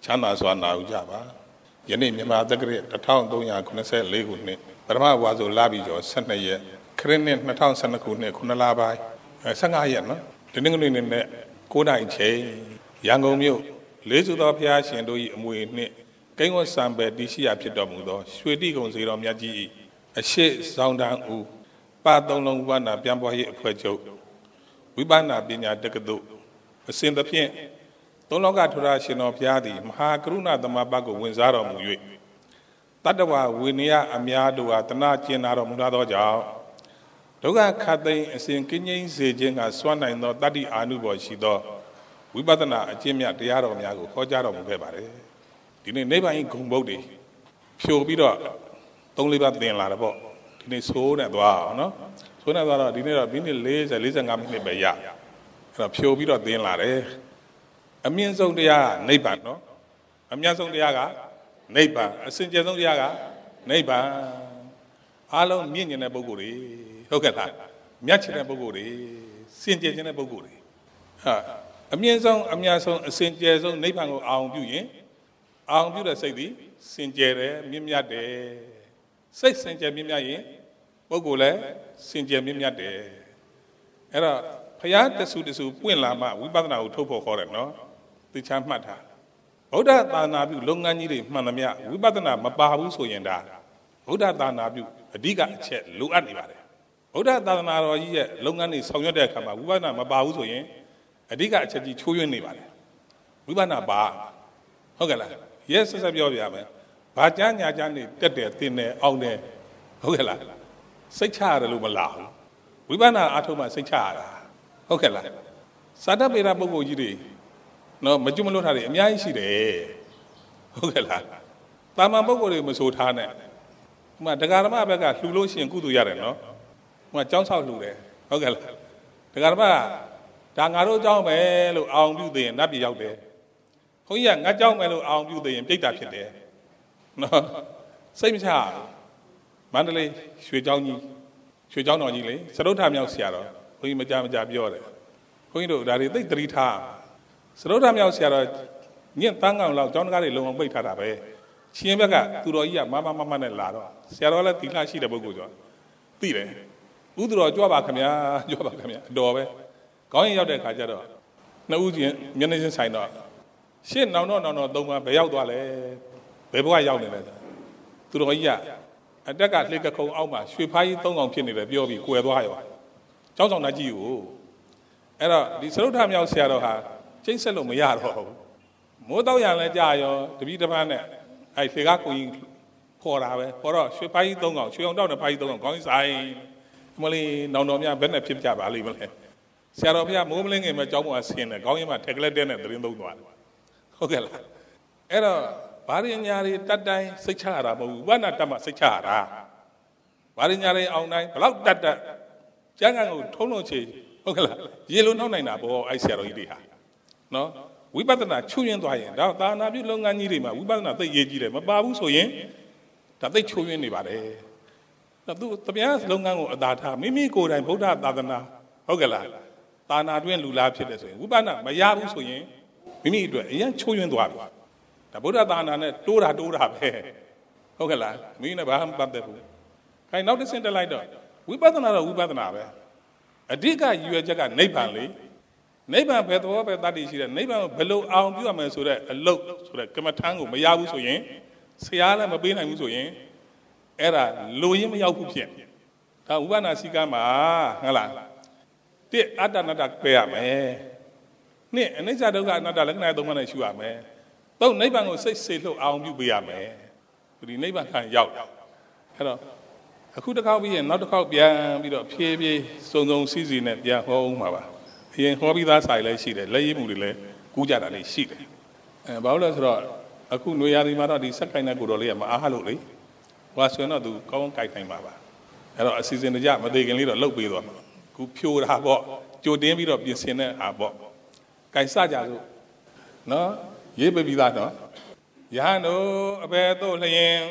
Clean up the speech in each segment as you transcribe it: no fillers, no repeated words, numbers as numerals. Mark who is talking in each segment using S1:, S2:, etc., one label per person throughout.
S1: မ်းသာစွာနာယူကြပါယနေ့မြန်မာတက္ကရာ1394ခုနှစ်ပထမဝါဆိုလပြီးကျော်12ရက်ခရစ်နှစ်2012ခုနှစ်9လပိုင်း15ရက်နော်ဒီနေ့နေ့နဲ့9နိုင်ချိန်ရန်ကုန်မြို့လေးစုသောဘုရားရှင်တို့၏အမွေနှင့်ကိန်းဝတ်စံပယ်တရှိရာဖြစ်တော်မူသောရွှေတိကုံစေတော်မြတ်ကြီး၏အရှိဆောင်တန်းဦးပါသုံးလုံးဝိပဿနာပြန်ပွားရေးအဖွဲ့ချုပ်ဝိပဿနာပညာတက္ကသိုလ်အစဉ်သဖြင့်သုံးလောကထူရာရှင်တော်ဘုရားသည်မဟာကရုဏာသမဘကိုဝင်စားတော်မူ၍တတ္တဝဝိနည်းအများတို့ဟာတနာကျင်နာတော်မူသောကြောင့်ဒုက္ခခတ်သိမ်းအစဉ်ကင်းငြိမ်းစေခြင်းကစွမ်းနိုင်သောတတ္တိအာနုဘော်ရှိသောဝိပဿနာအကျင့်မြတ်တရားတော်များကိုဟောကြားတော်မူခဲ့ပါတယ်ဒီနေ့နိဗ္ဗာန်ဂုံဘုတ်တွေဖြိုပြီးတော့3-4ပါးသင်လာတယ်ပေါ့ဒီနေ့ဆိုးနေသွားအောင်နော်ဆိုးနေသွားတော့ဒီနေ့တော့မိနစ်40-45မိနစ်ပဲရအဲ့တော့ဖြိုပြီးတော့သင်လာတယ်အမြင့်ဆုံးတရားကနိဗ္ဗာန်နော်အမြတ်ဆုံးတရားကနိဗ္ဗာန်အစင်ကြယ်ဆုံးတရားကနိဗ္ဗာန်အားလုံးမြင့်မြတ်တဲ့ပုဂ္ဂိုလ်တွေဟုတ်ကဲ့လားမြတ်ချင်တဲ့ပုဂ္ဂိုလ်တွေစင်ကြယ်ခြင်းတဲ့ပုဂ္ဂိုလ်တွေဟာအမြင့်ဆုံးအမြတ်ဆုံးအစင်ကြယ်ဆုံးနိဗ္ဗာန်ကိုအောင်ပြုရင်အောင်ပြုတဲ့စိတ်သည်စင်ကြယ်တယ်မြင့်မြတ်တယ်စိတ်စင်ကြယ်မြင့်မြတ်ရင်ပုဂ္ဂိုလ်လည်းစင်ကြယ်မြင့်မြတ်တယ်အဲ့တော့ဘုရားတဆူတဆူပွင့်လာမှဝိပဿနာကိုထုတ်ဖို့ခေါ်တယ်နော်သိချမ်းမှတ်ထားဗုဒ္ဓသာနာပြုလုပ်ငန်းကြီးတွေမှန်သမျှဝိပဿနာမပါဘူးဆိုရင်ဒါဗုဒ္ဓသာနာပြုအဓိကအချက်လိုအပ်နေပါတယ်ဗုဒ္ဓသာနာတော်ကြီးရဲ့လုပ်ငန်းတွေဆောင်ရွက်တဲ့အခါမှာဝိပဿနာမပါဘူးဆိုရင်အဓိကအချက်ကြီးချိုးယွင်းနေပါတယ်ဝိပဿနာပါဟုတ်ကဲ့လားရဲဆက်ဆက်ပြောပြရမယ်ဘာကြမ်းညာကြမ်းနေတက်တယ်တင်တယ်အောင်တယ်ဟုတ်ကဲ့လားစိတ်ချရတယ်လို့မလားဘူးဝိပဿနာအထုံးမှစိတ်ချရတာဟုတ်ကဲ့လားစာတတ်ပေတာပုဂ္ဂိုလ်ကြီးတွေနော်မကျွမလို့ထားတယ်အများကြီးရှိတယ်ဟုတ်ကဲ့လားတာမန်ပုဂ္ဂိုလ်တွေမဆိုထားနဲ့ဥမာတရားဓမ္မဘက်ကလှူလို့ရှိရင်ကုသိုလ်ရတယ်နော်ဥမာကျောင်းဆောက်လှူတယ်ဟုတ်ကဲ့လားတရားဓမ္မဒါငါတို့ကျောင်းပဲလို့အောင်ပြုသိရင်နတ်ပြည်ရောက်တယ်ခွန်ကြီးကငါကျောင်းပဲလို့အောင်ပြုသိရင်ပြိတ္တာဖြစ်တယ်နော်စိတ်မချမန္တလေးရွှေကျောင်းတော်ကြီးလေစရုပ်ထမြောက်ဆရာတော်ခွန်ကြီးမကြပြောတယ်ခွန်ကြီးတို့ဒါတွေသိသတိထားစရုပ်ထမြောက်ဆရာတော်ညင်တန်းကောင်လောက်ကျောင်းသားတွေလုံအောင်ပိတ်ထားတာပဲချင်းဘက်ကသူတော်ကြီးကမနဲ့လာတော့ဆရာတော်လည်းသီလရှိတဲ့ပုဂ္ဂိုလ်ဆိုသိတယ်ဥဒတော်ကြွပါခင်ဗျာအတော်ပဲခေါင်းရင်ရောက်တဲ့ခါကျတော့နှစ်ဦးချင်းမျက်နှာချင်းဆိုင်တော့ရှင်းနောင်တော့သုံးပါဘယ်ရောက်သွားလဲဘယ်ဘဝရောက်နေလဲသူတော်ကြီးကအတက်ကလှေကခုံအောက်မှာရွှေဖားကြီး3កောင်ဖြစ်နေတယ်ပြောပြီးကွယ်သွားရောကျောင်းဆောင်သားကြီးကိုအဲ့တော့ဒီစရုပ်ထမြောက်ဆရာတော်ဟာချိတ်ဆက်လို့မရတော့ဘူးမိုးတော့ရလဲကြာရောတပည့်တစ်ပတ်နဲ့အဲ့လှေကကိုကြီးခေါ်တာပဲခေါ်တော့ရွှေဖားကြီး3កောင်ရွှေအောင်တောက်တဲ့ဖားကြီး3កောင်ခေါင်းကြီးဆိုင်မလေးနောင်တော်များဘယ်နဲ့ဖြစ်ကြပါလိမ့်မလဲဆရာတော်ဘုရားမိုးမလင်းငယ်မှာကျောင်းပေါ်ဆင်းတယ်ခေါင်းရင်းမှာထက်ကလက်တဲနဲ့သတင်းသုံးသွားတယ်ဟုတ်ကဲ့လားအဲ့တော့ဘာရညာတွေတတ်တိုင်းစိတ်ချရတာမဟုတ်ဘူးဝိပဿနာတတ်မှစိတ်ချရတာဘာရညာတွေအောင်တိုင်းဘလောက်တတ်ကျမ်းဂန်ကိုထုံးလုံးချေဟုတ်ကဲ့လားရေလုံးနှောက်နိုင်တာပေါ့အဲ့ဆရာတော်ကြီးတွေဟာနော်ဝိပဿနာချွတ်ယွင်းသွားရင်ဒါသာနာပြုလုပ်ငန်းကြီးတွေမှာဝိပဿနာသိရေးကြီးတယ်မပါဘူးဆိုရင်ဒါသိချွတ်ယွင်းနေပါတယ်သူတရားလုပ်ငန်းကိုအသာထားမိမိကိုယ်တိုင်ဗုဒ္ဓသာသနာဟုတ်ကဲ့လားသာနာတွင်လူလားဖြစ်တယ်ဆိုရင်ဝိပဿနာမရဘူးဆိုရင်မိမိအတွက်အရင်ချိုးယွင်းသွားပြီဒါဗုဒ္ဓသာနာနဲ့တိုးတာပဲဟုတ်ကဲ့လားမိမိနဲ့ဘာမှမပတ်သက်ဘူးခိုင်နောက်တစ်ဆင့်တက်လိုက်တော့ဝိပဿနာတော့ဝိပဿနာပဲအဓိကရည်ရွယ်ချက်ကနိဗ္ဗာန်လေနိဗ္ဗာန်ဘယ်သောပဲတတ်တည်ရှိတယ်နိဗ္ဗာန်ကိုဘယ်လိုအောင်ပြုရမယ်ဆိုတဲ့အလုပ်ဆိုတဲ့ကမ္မထမ်းကိုမရဘူးဆိုရင်ဆရာလည်းမပေးနိုင်ဘူးဆိုရင်အဲ့ဒါလိုရင်းမရောက်ဘူးဖြစ်ဒါဝိပဿနာစည်းကမ်းမှာဟုတ်လားတစ်အတ္တနတ္တပယ်ရမယ်နှစ်အနိစ္စဒုက္ခအနတ္တလက္ခဏာသုံးပါးနဲ့ရှုရမယ်သုံးနိဗ္ဗာန်ကိုစိတ်စေလှုပ်အောင်ပြုပေးရမယ်ဒီနိဗ္ဗာန်ခံရောက်အဲ့တော့အခုတစ်ခေါက်ပြီးရင်နောက်တစ်ခေါက်ပြန်ပြီးတော့ဖြည်းဖြည်းစုံစီစီနဲ့ပြန်ဟောအောင်ပါအရင်ဟောပြီးသားစာရည်လည်းရှိတယ်လက်ရည်မှုတွေလည်းကူးကြတာလည်းရှိတယ်ဘာလို့လဲဆိုတော့အခုຫນွေရာသီမှာတော့ဒီစက်ကင်တဲ့ကိုတော်လေးကမအားလို့လေဟွာဆိုရင်တော့သူကောင်းကြိုက်နိုင်ပါအဲ့တော့အစီအစဉ်တကြမသေးခင်လေးတော့လှုပ်ပေးသွားမှာခုဖြိုတာပေါ့ကြိုတင်းပြီးတော့ပြင်ဆင်တဲ့ဟာပေါ့ကြိုက်စကြစို့နော်ရေးပေးပြီးသားနော်ယဟန်တို့အဘယ်သို့လျင်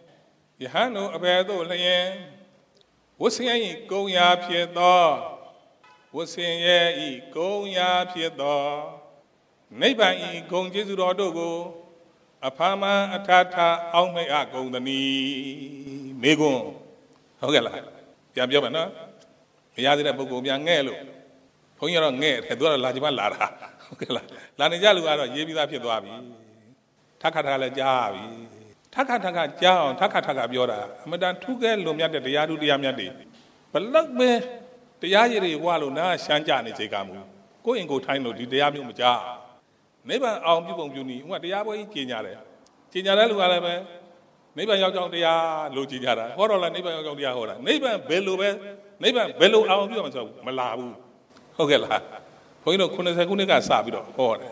S1: ဝဆင်းရဲ့ကုံရာဖြစ်သောဝဆင်းရဲ့ဤကုံရာဖြစ်သောနိဗ္ဗာန်ဤဂုဏ်ကျေးဇူးတော်တို့ကိုအဖာမအထာထာအောင်းမိတ်အကုံတနီမေကွန်းဟုတ်ကဲ့လားပြန်ပြောမယ်နော်မရသေးတဲ့ပုဂ္ဂိုလ်များငဲ့လို့ဘုန်းကြီးကတော့ငဲ့တယ်သူကတော့လာချင်မှလာတာဟုတ်ကဲ့လားလာနေကြလူကတော့ရေးပြီးသားဖြစ်သွားပြီထခထခလည်းကြားပြီထခထခကြားအောင်ထခထခပြောတာအမတန်ထူးကဲလွန်မြတ်တဲ့တရားသူတရားမြတ်တွေဘလောက်ပဲတရားရည်တွေဝါလို့နားရှမ်းကြနေစေကမူကိုယ့်ရင်ကိုယ်ထိုင်းလို့ဒီတရားမျိုးမကြားနိဗ္ဗာန်အောင်ပြုပုံပြုနည်းဥမာတရားပွဲကြီးကျင်ကြတဲ့လူကလည်းပဲနိဗ္ဗာန်ရောက်ကြောင်းတရားလို့ကြင်ကြတာဟောတော့လည်းနိဗ္ဗာန်ရောက်ကြောင်းတရားဟောတာနိဗ္ဗာန်ဘယ်လိုအောင်ပြုရမှာဆိုမလာဘူးဟုတ်ကဲ့လားဘုန်းကြီးတို့90ခုနှစ်ကစပြီးတော့ဟောတယ်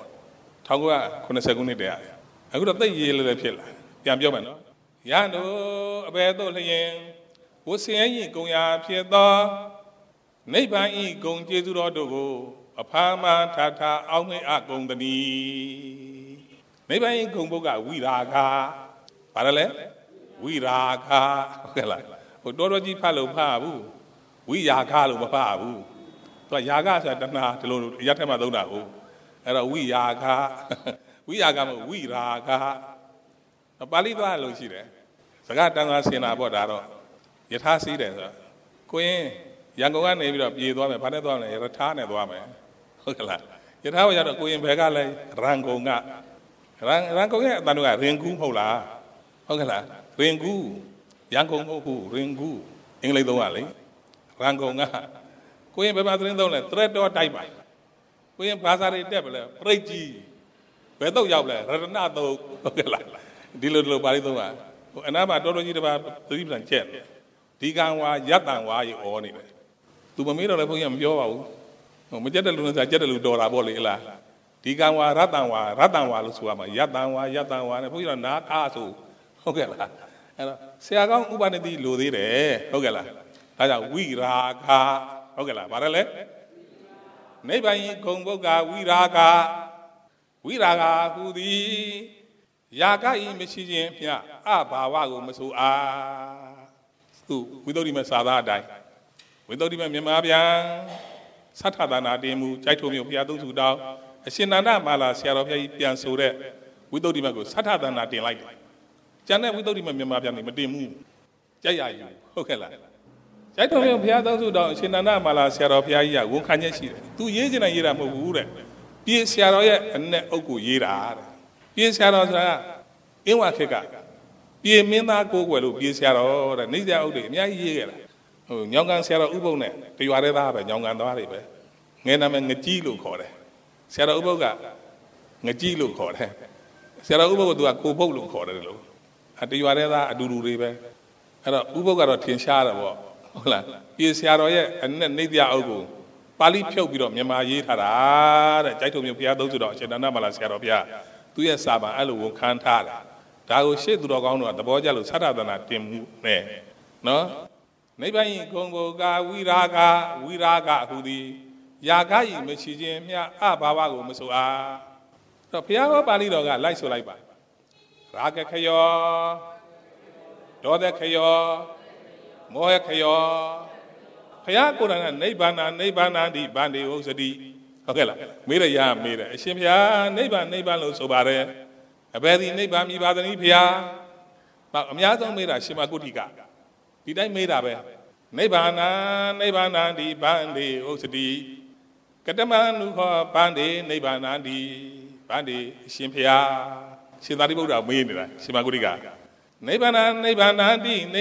S1: 1990ခုနှစ်တည်းအခုတော့သိရေးလည်းဖြစ်လာပြန်ပြောမယ်နော်ရန်တို့အဘယ်သို့လျင်ဝဆင်းရင်ကုံရာဖြစ်သောနိဗ္ဗာန်ဤဂုံကျေးဇူးတော်တို့ကိုအဖာမထာထာအောင်းမိတ်အကုံတနီနိဗ္ဗာန်ဤဂုံဘုတ်ကဝိရာဂဘာလဲဝိရာဂဟုတ်ကဲ့လားဟိုတော်ကြီးဖတ်လို့ဖတ်ဘူးဝိရာဂလို့မဖတ်ဘူးသူကယာဂဆိုတာတဏှာဒီလိုအရက်ထက်မှသုံးတာဟုတ်အဲ့တော့ဝိရာဂမဟုတ်ဝိရာဂပါဠိသွားလို့ရှိတယ်စကားတန်ခါစင်တာပေါ့ဒါတော့ယထာစီးတယ်ဆိုတော့ကိုရင်ရန်ကုန်ကနေပြီးတော့ပြေးသွားမယ်ဘာနဲ့သွားမလဲရထားနဲ့သွားမယ်ဟုတ်ကဲ့လားရထားကိုရတော့ကိုရင်ဘယ်ကလဲရန်ကုန်ရဲ့အတန်တို့ကရင်ကူးမဟုတ်လားဟုတ်ကဲ့လားရင်ကူးရန်ကုန်မဟုတ်ဘူးရင်ကူးအင်္ဂလိပ်သုံးရလေရန်ကုန်ကကိုရင်ဘယ်မှာသတင်းသုံးလဲတရက်တော်တိုက်ပါကိုရင်ဘာသာတွေတက်ပါလဲပြိတ်ကြီးဘယ်တော့ရောက်လဲရတနာသုံးဟုတ်ကဲ့လားဒီလိုပါဠိသုံးပါဟိုအနာမှာတော်တော်ကြီးတစ်ပါးသတိပြန်ကျက်ဒီကံဝါယတ္တံဝါရေဩနေတယ်သူမမေးတော့လည်းဘုန်းကြီးမပြောပါဘူးဟိုမကြက်တဲ့လူနဲ့စားကြက်တဲ့လူတော်တာပေါ့လေလားဒီကံဝါရတ္တံဝါလို့ဆိုရမှာယတ္တံဝါနဲ့ဘုန်းကြီးတော့နာကားဆိုဟုတ်ကဲ့လားအဲ့တော့ဆရာကောင်းဥပနိတိလိုသေးတယ်ဟုတ်ကဲ့လားဒါကြောင့်ဝိရာဂဟုတ်ကဲ့လားဗါတယ်လေနိဗ္ဗာန်ဂုံဘုတ်ကဝိရာဂဟူသည်ယာကဤမရှိခြင်းဖြင့်အဘာဝကိုမဆိုအားသူဝိသုဒ္ဓိမစာသားအတိုင်းဝိသုဒ္ဓိမမြန်မာပြန်သတ္ထဒါနာတင်မှုကြိုက်ထုံမျိုးဘုရားသုံးစုတောင်းအရှင်နန္ဒမာလာဆရာတော်ဘုရားကြီးပြန်ဆိုတဲ့ဝိသုဒ္ဓိမကိုသတ္ထဒါနာတင်လိုက်တယ်ကျန်တဲ့ဝိသုဒ္ဓိမမြန်မာပြန်နေမတင်ဘူးကြိုက်ရယူဟုတ်ကဲ့လားကြိုက်ထုံမျိုးဘုရားသုံးစုတောင်းအရှင်နန္ဒမာလာဆရာတော်ဘုရားကြီးကဝန်ခံချက်ရှိတယ်သူရေးချင်တယ်ရေးတာမဟုတ်ဘူးတဲ့ပြေဆရာတော်ရဲ့အနဲ့အုပ်ကိုရေးတာတဲ့ပြေဆရာတော်ဆိုတာအင်းဝခေတ်ကပြေမင်းသားကိုယ်ွယ်လို့ပြေဆရာတော်တဲ့နေဆရာအုပ်တွေအများကြီးရေးခဲ့တာဟိုညောင်ကန်ဆရာတော်ဥပုပ်နဲ့တရွာတဲ့သားပဲညောင်ကန်သွားတွေပဲငယ်နာမည်ငကြီးလို့ခေါ်တယ်ဆရာတော်ဥပုပ်ကငကြီးလို့ခေါ်တယ်ဆရာတော်ဥပုပ်ကသူကကိုပုပ်လို့ခေါ်တယ်လို့တရွာတဲ့သားအတူတူတွေပဲအဲ့တော့ဥပုပ်ကတော့ထင်ရှားတယ်ပေါ့ဟုတ်လားပြေဆရာတော်ရဲ့အနဲ့နေဆရာအုပ်ကိုပါဠိဖြုတ်ပြီးတော့မြန်မာရေးထားတာတဲ့ကြိုက်ထုံမျိုးဘုရားသုံးစုတော်အရှင်နန္ဒမာလာဆရာတော်ဘုရားသူရဲ့စာပန်အဲ့လိုဝန်ခံထားတာဒါကိုရှေ့သူတော်ကောင်းတို့ကသဘောကျလို့သတ္တသနာတင်မှုနဲ့နော်နိဗ္ဗာန်ဤဂုံဘုကဝိရာဂဟူသည်ယာကဤမရှိခြင်းမြအဘာဝကိုမဆိုအားတော့ဘုရားဟောပါဠိတော်ကလိုက်ဆိုလိုက်ပါရာဂခယောဒေါသခယောမောဟခယောဘုရားကိုယ်တိုင်ကနိဗ္ဗာန်တိဗန္တိဥစ္စတိဟုတ်ကဲ့လားမေးရမေးတယ်အရှင်ဘုရားနိဗ္ဗာန်လို့ဆိုပါတယ်အဘယ်ဒီနိဗ္ဗာန်မြည်ပါသနည်းဘုရားအများဆုံးမေးတာရှင်မကုဋ္ဌိကဒီတိုင်းမေးတာပဲနိဗ္ဗာန်တိဗန္တိဥစ္စတိကတမနုခောဗန္တိနိဗ္ဗာန်တိဗန္တိအရှင်ဘုရားရှင်သာရိပုတ္တရာမေးနေတာရှင်မကုဋ္ဌိကနိဗ္ဗာန်တိနိဗ္ဗာန်ဟူ၍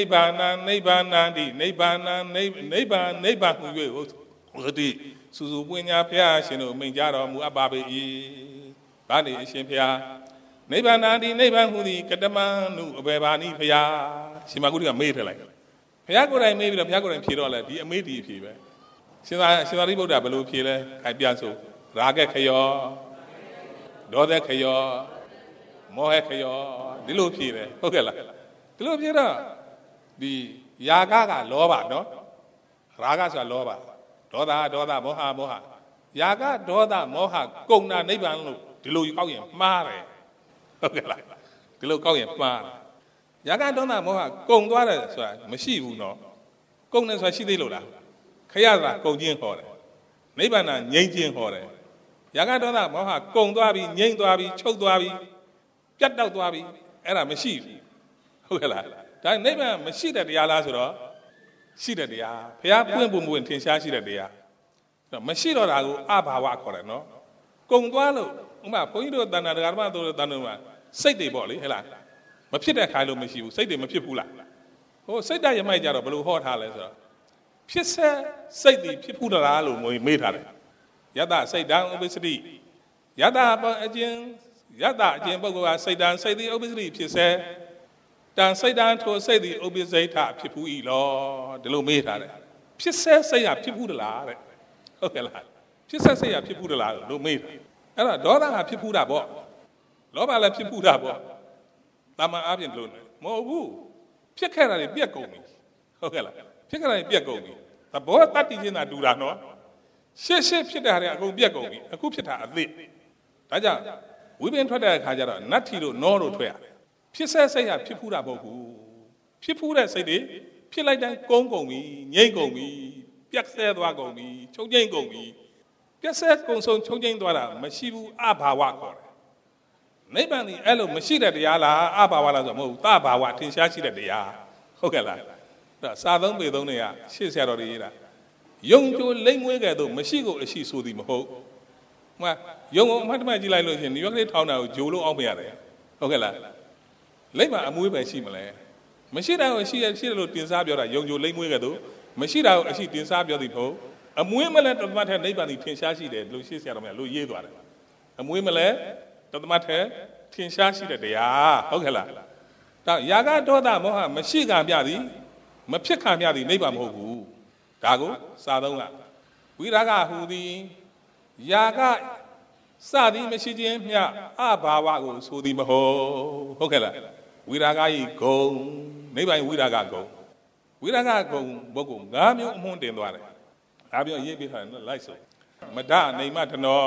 S1: ဥစ္စတိစူစူပွင့်ညာဘုရားရှင်တို့မိန့်ကြတော်မူအပ်ပါပေ၏ဗန္တိအရှင်ဘုရားနိဗ္ဗာန်ဟူသည်ကတမနုအဘယ်ပါနည်းဘုရားရှင်မကုဋ္ဌိကမေးထလိုက်ဘုရားကိုယ်တိုင်မေးပြီးတော့ဘုရားကိုယ်တိုင်ဖြေတော့လဲဒီအမေးဒီအဖြေပဲရှင်သာရိပုတ္တရာဘယ်လိုဖြေလဲခိုင်ပြန်ဆိုရာဂခယောဒေါသခယောမောဟခယောဒီလိုဖြေတယ်ဟုတ်ကဲ့လားဒီလိုဖြေတော့ဒီယာကလောဘနော်ရာဂဆိုတာလောဘဒေါသမောဟယာကဒေါသမောဟကုန်တာနိဗ္ဗာန်လို့ဒီလိုကောက်ရင်မှားတယ်ဟုတ်ကဲ့လားဒီလိုကောက်ရင်မှားတယ်ယာကဒေါသမောဟကုန်သွားတယ်ဆိုတာမရှိဘူးနော်ကုန်တယ်ဆိုတာရှိသေးလို့လားခရတာကုန်ခြင်းဟောတယ်နိဗ္ဗာန်ငြိမ်းခြင်းဟောတယ်ယာကဒေါသမောဟကုန်သွားပြီငြိမ်းသွားပြီချုပ်သွားပြီပြတ်တောက်သွားပြီအဲ့ဒါမရှိဘူးဟုတ်ကဲ့လားဒါနိဗ္ဗာန်မရှိတဲ့တရားလားဆိုတော့ရှိတဲ့တရားဘုရားပွင့်ပွင့်ထင်ရှားရှိတဲ့တရားမရှိတော့တာကိုအဘာဝခေါ်တယ်နော်ကုံသွားလို့ဥမာဘုန်းကြီးတို့တဏ္ဍာဓမ္မတို့တဏ္ဍာမှာစိတ်တွေပေါ့လေဟဲ့လားမဖြစ်တဲ့ခိုင်းလို့မရှိဘူးစိတ်တွေမဖြစ်ဘူးလားဟိုစိတ်တရမိုက်ကြတော့ဘယ်လိုဟောထားလဲဆိုတော့ဖြစ်စေစိတ်တွေဖြစ်ဘူးလားလို့မေးထားတယ်ယတစိတ်တံဥပ္ပစ္စတိယတအကျဉ်ပုဂ္ဂိုလ်ကစိတ်တံစိတ်သည်ဥပ္ပစ္စတိဖြစ်စေတံစိတ်တံထိုစိတ်သည်ဥပ္ပစိတ်ထဖြစ်ဘူးဤလောဒီလိုမေးထားတယ်ဖြစ်စေစိတ်ကဖြစ်ဘူးလားတဲ့ဟုတ်ကဲ့လားဖြစ်စေစိတ်ကဖြစ်ဘူးလားလို့မေးတယ်အဲ့တော့ဒေါသကဖြစ်ဘူးတာပေါ့လောဘလည်းဖြစ်ဘူးတာပေါ့တာမန်အားဖြင့်လို့မဟုတ်ဘူးဖြစ်ခဲ့တာတွေပြက်ကုန်ပြီဟုတ်ကဲ့လားဖြစ်ခဲ့တာတွေပြက်ကုန်ပြီသဘောတတ်တည်ခြင်းသာတူတာနော်ရှေ့ဖြစ်တာတွေအကုန်ပြက်ကုန်ပြီအခုဖြစ်တာအသစ်ဒါကြောင့်ဝိပင်ထွက်တဲ့အခါကျတော့နတ်ထီတို့နောတို့ထွက်ရတယ်ဖြစ်စေစိတ်ကဖြစ်ဘူးတာမဟုတ်ဘူးဖြစ်ဘူးတဲ့စိတ်တွေဖြစ်လိုက်တိုင်းကုန်းကုန်ပြီငြိမ့်ကုန်ပြီပြက်ဆဲသွားကုန်ပြီချုပ်ငြိမ့်ကုန်ပြီပြက်ဆဲကုံဆုံးချုပ်ငြိမ့်သွားတာမရှိဘူးအဘာဝခေါ်တယ်နိဗ္ဗာန်ဒီအဲ့လိုမရှိတဲ့တရားလားအဘာဝလားဆိုမဟုတ်ဘူးတဘာဝထင်ရှားရှိတဲ့တရားဟုတ်ကဲ့လားဒါစာသုံးပေသုံးတွေကရှေ့ဆရာတော်တွေရေးတာယုံကြိုလိမ့်မွေးကြတော့မရှိကိုအရှိဆိုသည်မဟုတ်မှယုံကိုအမှတ်တမဲ့ကြည့်လိုက်လို့ရှင်ဒီရွက်ကလေးထောင်းတာကိုဂျိုလို့အောင်မရတယ်ဟုတ်ကဲ့လားလိမ့်မှာအမွေးပဲရှိမလဲမရှိတာကိုရှိတယ်လို့တင်စားပြောတာယုံကြိုလိမ့်မွေးကြတော့မရှိတာကိုအရှိတင်စားပြောသည်မဟုတ်အမွေးမလဲတသမတ်ထဲနိဗ္ဗာန်ဒီထင်ရှားရှိတယ်လို့ရှေ့ဆရာတော်များလို့ရေးသွားတယ်အမွေးမလဲတသမတ်ထဲထင်ရှားရှိတဲ့တရားဟုတ်ကဲ့လားဒါယာကဒေါသမောဟမရှိကံပြသည်မဖြစ်ခံပြသည်နိဗ္ဗာန်မဟုတ်ဘူးဒါကိုစာသုံးကဝိရာဂဟူသည်ယာကစသည်မရှိခြင်းမျှအဘာဝကိုဆိုသည်မဟုတ်ကဲ့လားဝိရာဂဤဂုံနိဗ္ဗာန်ဝိရာဂဂုံဝိရာဂဂုံဘုတ်ကို၅မျိုးအမွှန်းတင်သွားတယ်ဒါပြောရေးပြထားတယ်လိုက်ဆိုမဒနေမတနော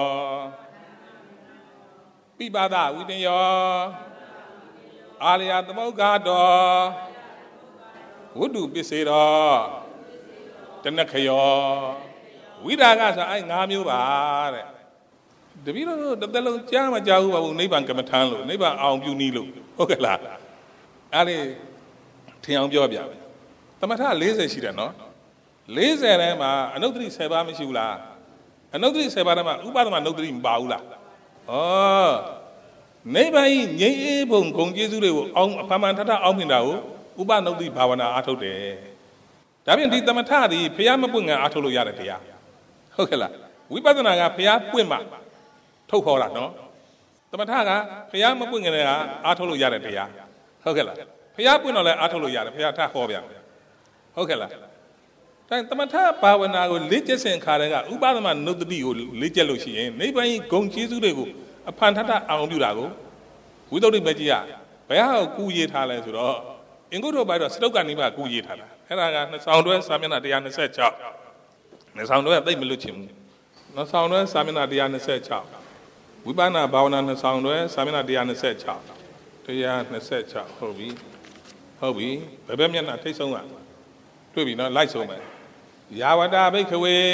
S1: ပိပါဒဝိတယောအာလယသမုဂ္ဂတောဝတ္တုပစ္စေတောတနခယောဝိရာဂဆိုအဲ့၅မျိုးပါတဲ့တပည့်တော်တစ်သက်လုံးကြားမကြားဘူးပါဘူးနိဗ္ဗာန်ကမ္မထမ်းလို့နိဗ္ဗာန်အောင်ပြုနည်းလို့ဟုတ်ကဲ့လားအဲ့ဒီထင်အောင်ပြောပြမယ်သမထ40ရှိတယ်နော်40ထဲမှာအနုတ္တိ10ပါးမရှိဘူးလားအနုတ္တိ10ပါးထဲမှာဥပဒမနုတ္တိမပါဘူးလားဩနိဗ္ဗာန်ကြီးငြိမ်းအေးဖို့ဂုံကျေးဇူးတွေကိုအောင်အမှန်ထထအောင်မြင်တာကိုဥပနုတ္တိဘာဝနာအားထုတ်တယ်ဒါပြင်ဒီသမထသည်ဘုရားမပွင့်ငံအားထုတ်လို့ရတဲ့တရားဟုတ်ကဲ့လားဝိပဿနာကဘုရားပွင့်မှထုတ်ခေါ်တာနော်သမထကဘုရားမပွင့်ငံကအားထုတ်လို့ရတဲ့တရားဟုတ်ကဲ့လားဘုရားပွင့်တော့လည်းအားထုတ်လို့ရတယ်ဘုရားထဟောပြဟုတ်ကဲ့လားဒါသမထဘာဝနာကိုလေ့ကျက်စဉ်ခါတည်းကဥပဒမနုတ္တိကိုလေ့ကျက်လို့ရှိရင်နိဗ္ဗာန်ကြီးဂုံကျေးဇူးတွေကိုအဖန်ထထအောင်ပြုတာကိုဝိသုဒ္ဓိမကြီးကဘယ်ဟာကိုကူရေးထားလဲဆိုတော့အင်္ဂုတ္တဘိုက်တော့စတုကနိဗ္ဗာန်ကူရေးထားတာအဲ့ဒါကနှစ်ဆောင်တွဲစာမျက်နှာ126နှစ်ဆောင်တွဲသိမ့်မလွတ်ချင်ဘူးနှစ်ဆောင်တွဲစာမျက်နှာ126ဝိပဿနာဘာဝနာနှစ်ဆောင်တွဲစာမျက်နှာ126ဟုတ်ပြီဘယ်မျက်နှာထိတ်ဆုံးကတွေ့ပြီနော်လိုက်ဆုံးမယ်ယာဝတဘိက္ခဝေ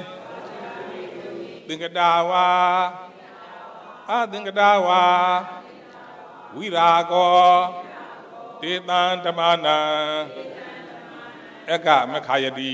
S1: သင်္ကတာဝါအသင်္ကတာဝါဝိရာကောတေတံဓမ္မနံအကမခာယတိ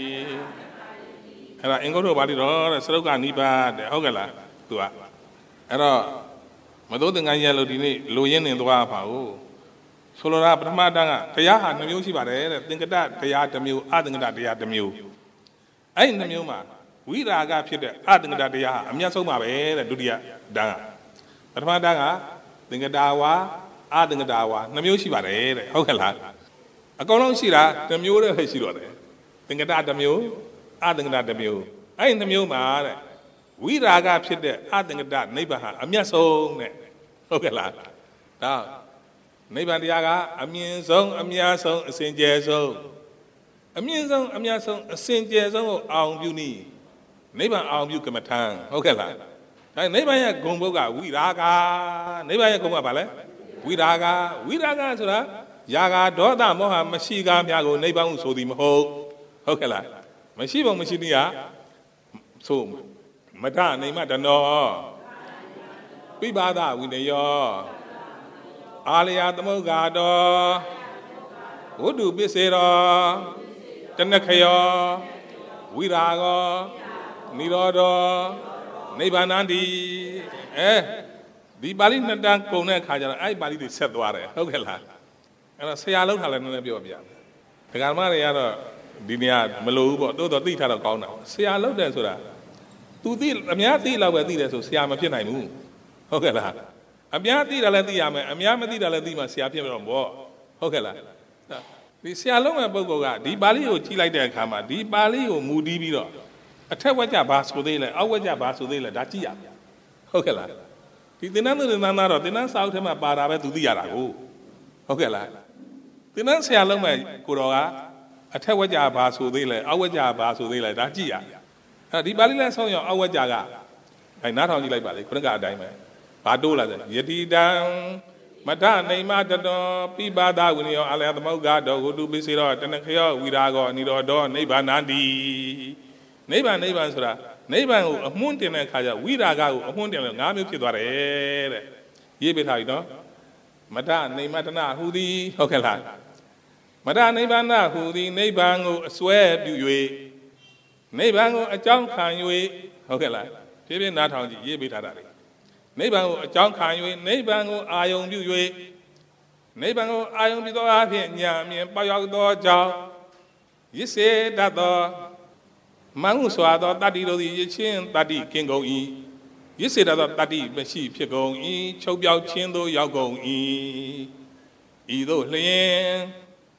S1: အဲ့ဒါအင်္ဂုတ္တပါဠိတော်တဲ့စရုပ်ကနိဗ္ဗာန်တဲ့ဟုတ်ကဲ့လားသူကအဲ့တော့မသို့သင်္ကန်းရလို့ဒီနေ့လိုရင်းနေသွားပါဘူးဆိုလိုတာပထမတန်းကတရားဟာ2မျိုးရှိပါတယ်တဲ့သင်္ကတတရား1မျိုးအသင်္ကတတရား1မျိုးအဲ့ဒီ2မျိုးမှာဝိရာဂဖြစ်တဲ့အသင်္ကတတရားဟာအမြတ်ဆုံးပါပဲတဲ့ဒုတိယတန်းကပထမတန်းကသင်္ကတာဝါအသင်္ကတာဝါ2မျိုးရှိပါတယ်တဲ့ဟုတ်ကဲ့လားအကုန်လုံးရှိတာ1မျိုးတည်းပဲရှိတော့တယ်သင်္ကတ1မျိုးအသင်္ကတ1မျိုးအဲ့ဒီ2မျိုးမှာတဲ့ဝိရာဂဖြစ်တဲ့အသင်္ကတနိဗ္ဗာန်ဟာအမြတ်ဆုံးတဲ့ဟုတ်ကဲ့လားဒါနိဗ္ဗာန်တရားကအမြင့်ဆုံးအမြတ်ဆုံးအစင်ကြယ်ဆုံးအမြင့်ဆုံးအမြတ်ဆုံးအစင်ကြယ်ဆုံးကိုအောင်ပြုနည်းနိဗ္ဗာန်အောင်ပြုကမ္မထံဟုတ်ကဲ့လားဒါနိဗ္ဗာန်ရဲ့ဂုဏ်ဘုတ်ကဝိရာဂနိဗ္ဗာန်ရဲ့ဂုဏ်ကဘာလဲဝိရာဂဆိုတာယာဂဒေါသမောဟမရှိကားများကိုနိဗ္ဗာန်ဟုဆိုသည်မဟုတ်ဟုတ်ကဲ့လားမရှိပုံမရှိနည်းကဆိုမဒနေမတနောပိပါဒဝိနယော Alia the Mogado Udu Bisero Tanakayo Wirago Nirodo Nebanandi the Balina Dan Kona Kaja, I bali the set water. Okay, and I say I love Helen of Biobia. The Gamariana Dinia Malu, though the detail of Kona. Say I love that. To the Amiati love the so Siama Pianai. Okay, Amiati Aladiama, Amiamati Aladima Siapia on board. Okay, the Sialoma Bogoga, the Bali or Chile de Kama, the Bali or Moody Biro. A Tawaja Basco de la, Awaja Basco de la Datia. Okay, the Nana, the Nan South him about to the Arago. Okay, the Nan Sialoma Kuroa, a Tawaja Basco de la, Awaja Basco de la Datia. The Bali saw your Awajaga. I not only like Bali, couldn't got diamond. Padula, Yeti down, Madame, Neymar, Pibada, when you're Ala the Mogado, who do busy or Tanakio, Wirago, Nido, Neighbor Nandi, Neighbor, Neighbor, a mountain and Kaya, Wirago, a mountain and Gami Kidore. Ye bit how you know. Madame, Neymatana, who the Hokela. Madame, Neybana, who the Neighbor swear do you Neighbor, a junk can you Hokela. Maybe not on the ye bit Neighbor, John Kanye, neighbor, I own you. Neighbor, I own the door, Yami, and Bayado Jow. You say that the Manuswa, Daddy, the chin, Daddy can go in. You say that Daddy, but she go in, Chobiao Chindo, Yago in. Edo Lane,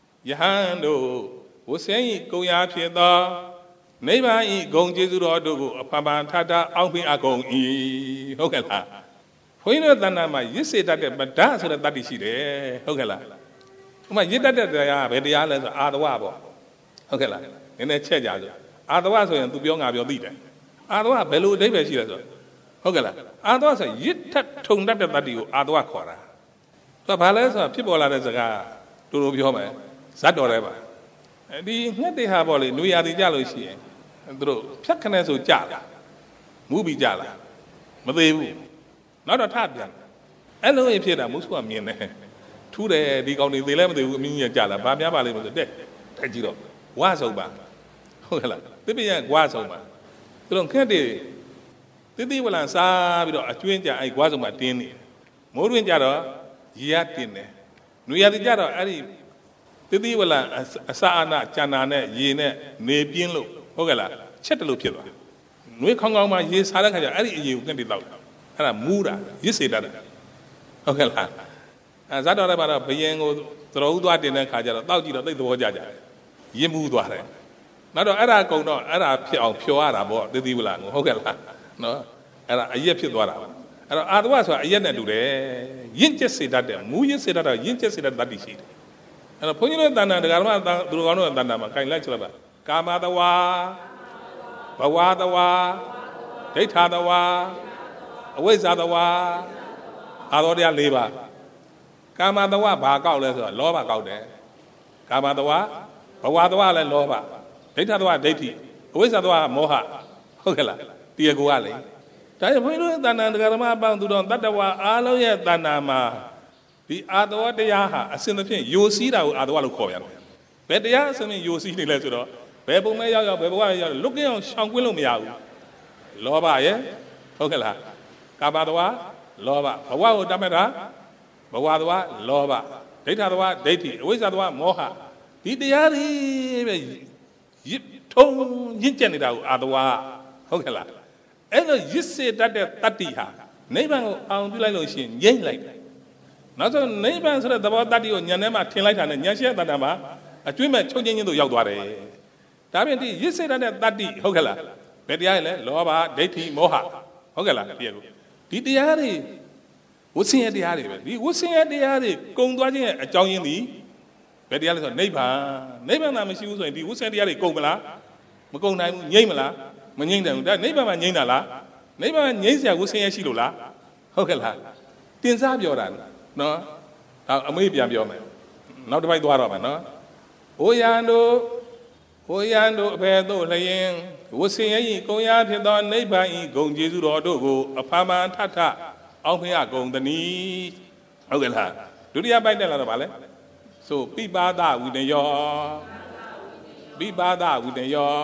S1: Yahando, was saying, go out here, neighbor, going to do a Papa Tata, I'll be a going in. Okay. When you done, you say that, but that's what that is there. Okay, my you that they are very islands are the wabo. Okay, in a church, otherwise, to be young of your leader. Otherwise, below David, she does. Okay, otherwise, you tongue that you are the Wakora. So, Palace, people are as a guy to be home, that or ever. They have all in, we are the jealousy. And through Pakanas or Jala, movie Jala, but they not a Tabian. I know if you're a Muslim, to the only the 11th mean Jala, Babia Valley was a dead. Tajiro was over. The being was over. You don't care. The day will answer a twin, I was on my tin. Morin Jara, Yatin. We are the Jara, Ari. The day will a Sana, Chanana, Yene, Nepinlo, Hogala, Chetalo. We come on my years, Haraka, you can be out. And a Mura, you say that. Okay, as I don't about a being throw that in a Kaja, Tauji, the Wajaja. Ye move water. Not a Arago, no, Arab, pure Arab, the Divulan, okay, no, a year pure. Otherwise, I yet do there. You just say that, you say that, you just say that is it. And a point than the Garma, Drugano, and Danama, kind like Kamadawa, Bawadawa, Detadawa. Where's other wa? Adoria labor. Kamadawa, Bagao, Loba out there. Kamadawa, Bawadawa, and Loba. Detadwa, Deti. Where's other Moha? Hogela, Diaguale. Taiwan than the Garama bound to don that wa Aloya Danama. The Adwa de Yaha, a sin you see that Adwa Koyan. But the answer me, you see the letter. Bebo Maya, looking on Shanguilo Miao. Loba, eh? Hogela. Kabadwa, Loba, Bawa Damera, Bawadwa, Loba, Data, Dati, Wizardwa, Moha. Diari Yip Tone Yinjanida, Adwa, Hogela. And you say that the Tatiha, neighbor on Vilaloshin, Yen like. Not a neighbor said about Daddy or Yanema, Tinlight and Yasha Danama, a twin choking into Yagware. Damien, you say that Daddy, Hogela, Betty Island, Loba, Dati, Moha, Hogela, Diego. Diari, what's in the Ari? What's in the Ari? Going to a John in the Betty Island, neighbor, Namishu, and the what's in the Ari, Gomala, Magona, Yamala, Manin, that neighbor Manila, neighbor Yansia, what's in Shilula, Hogela. Tinsabiora, no, maybe I'm your man. Not by Dwarama, no. Oyando, Bedo, Laying. Wosing, go out here, don't neighbor, go Jesu or Dogo, a Pama Tata, out here, go the knee. Okay, ဒုတိယပိုက်တက်လာတော့ဗာလဲဆိုပိပါဒဝိနယောပိပါဒဝိနယော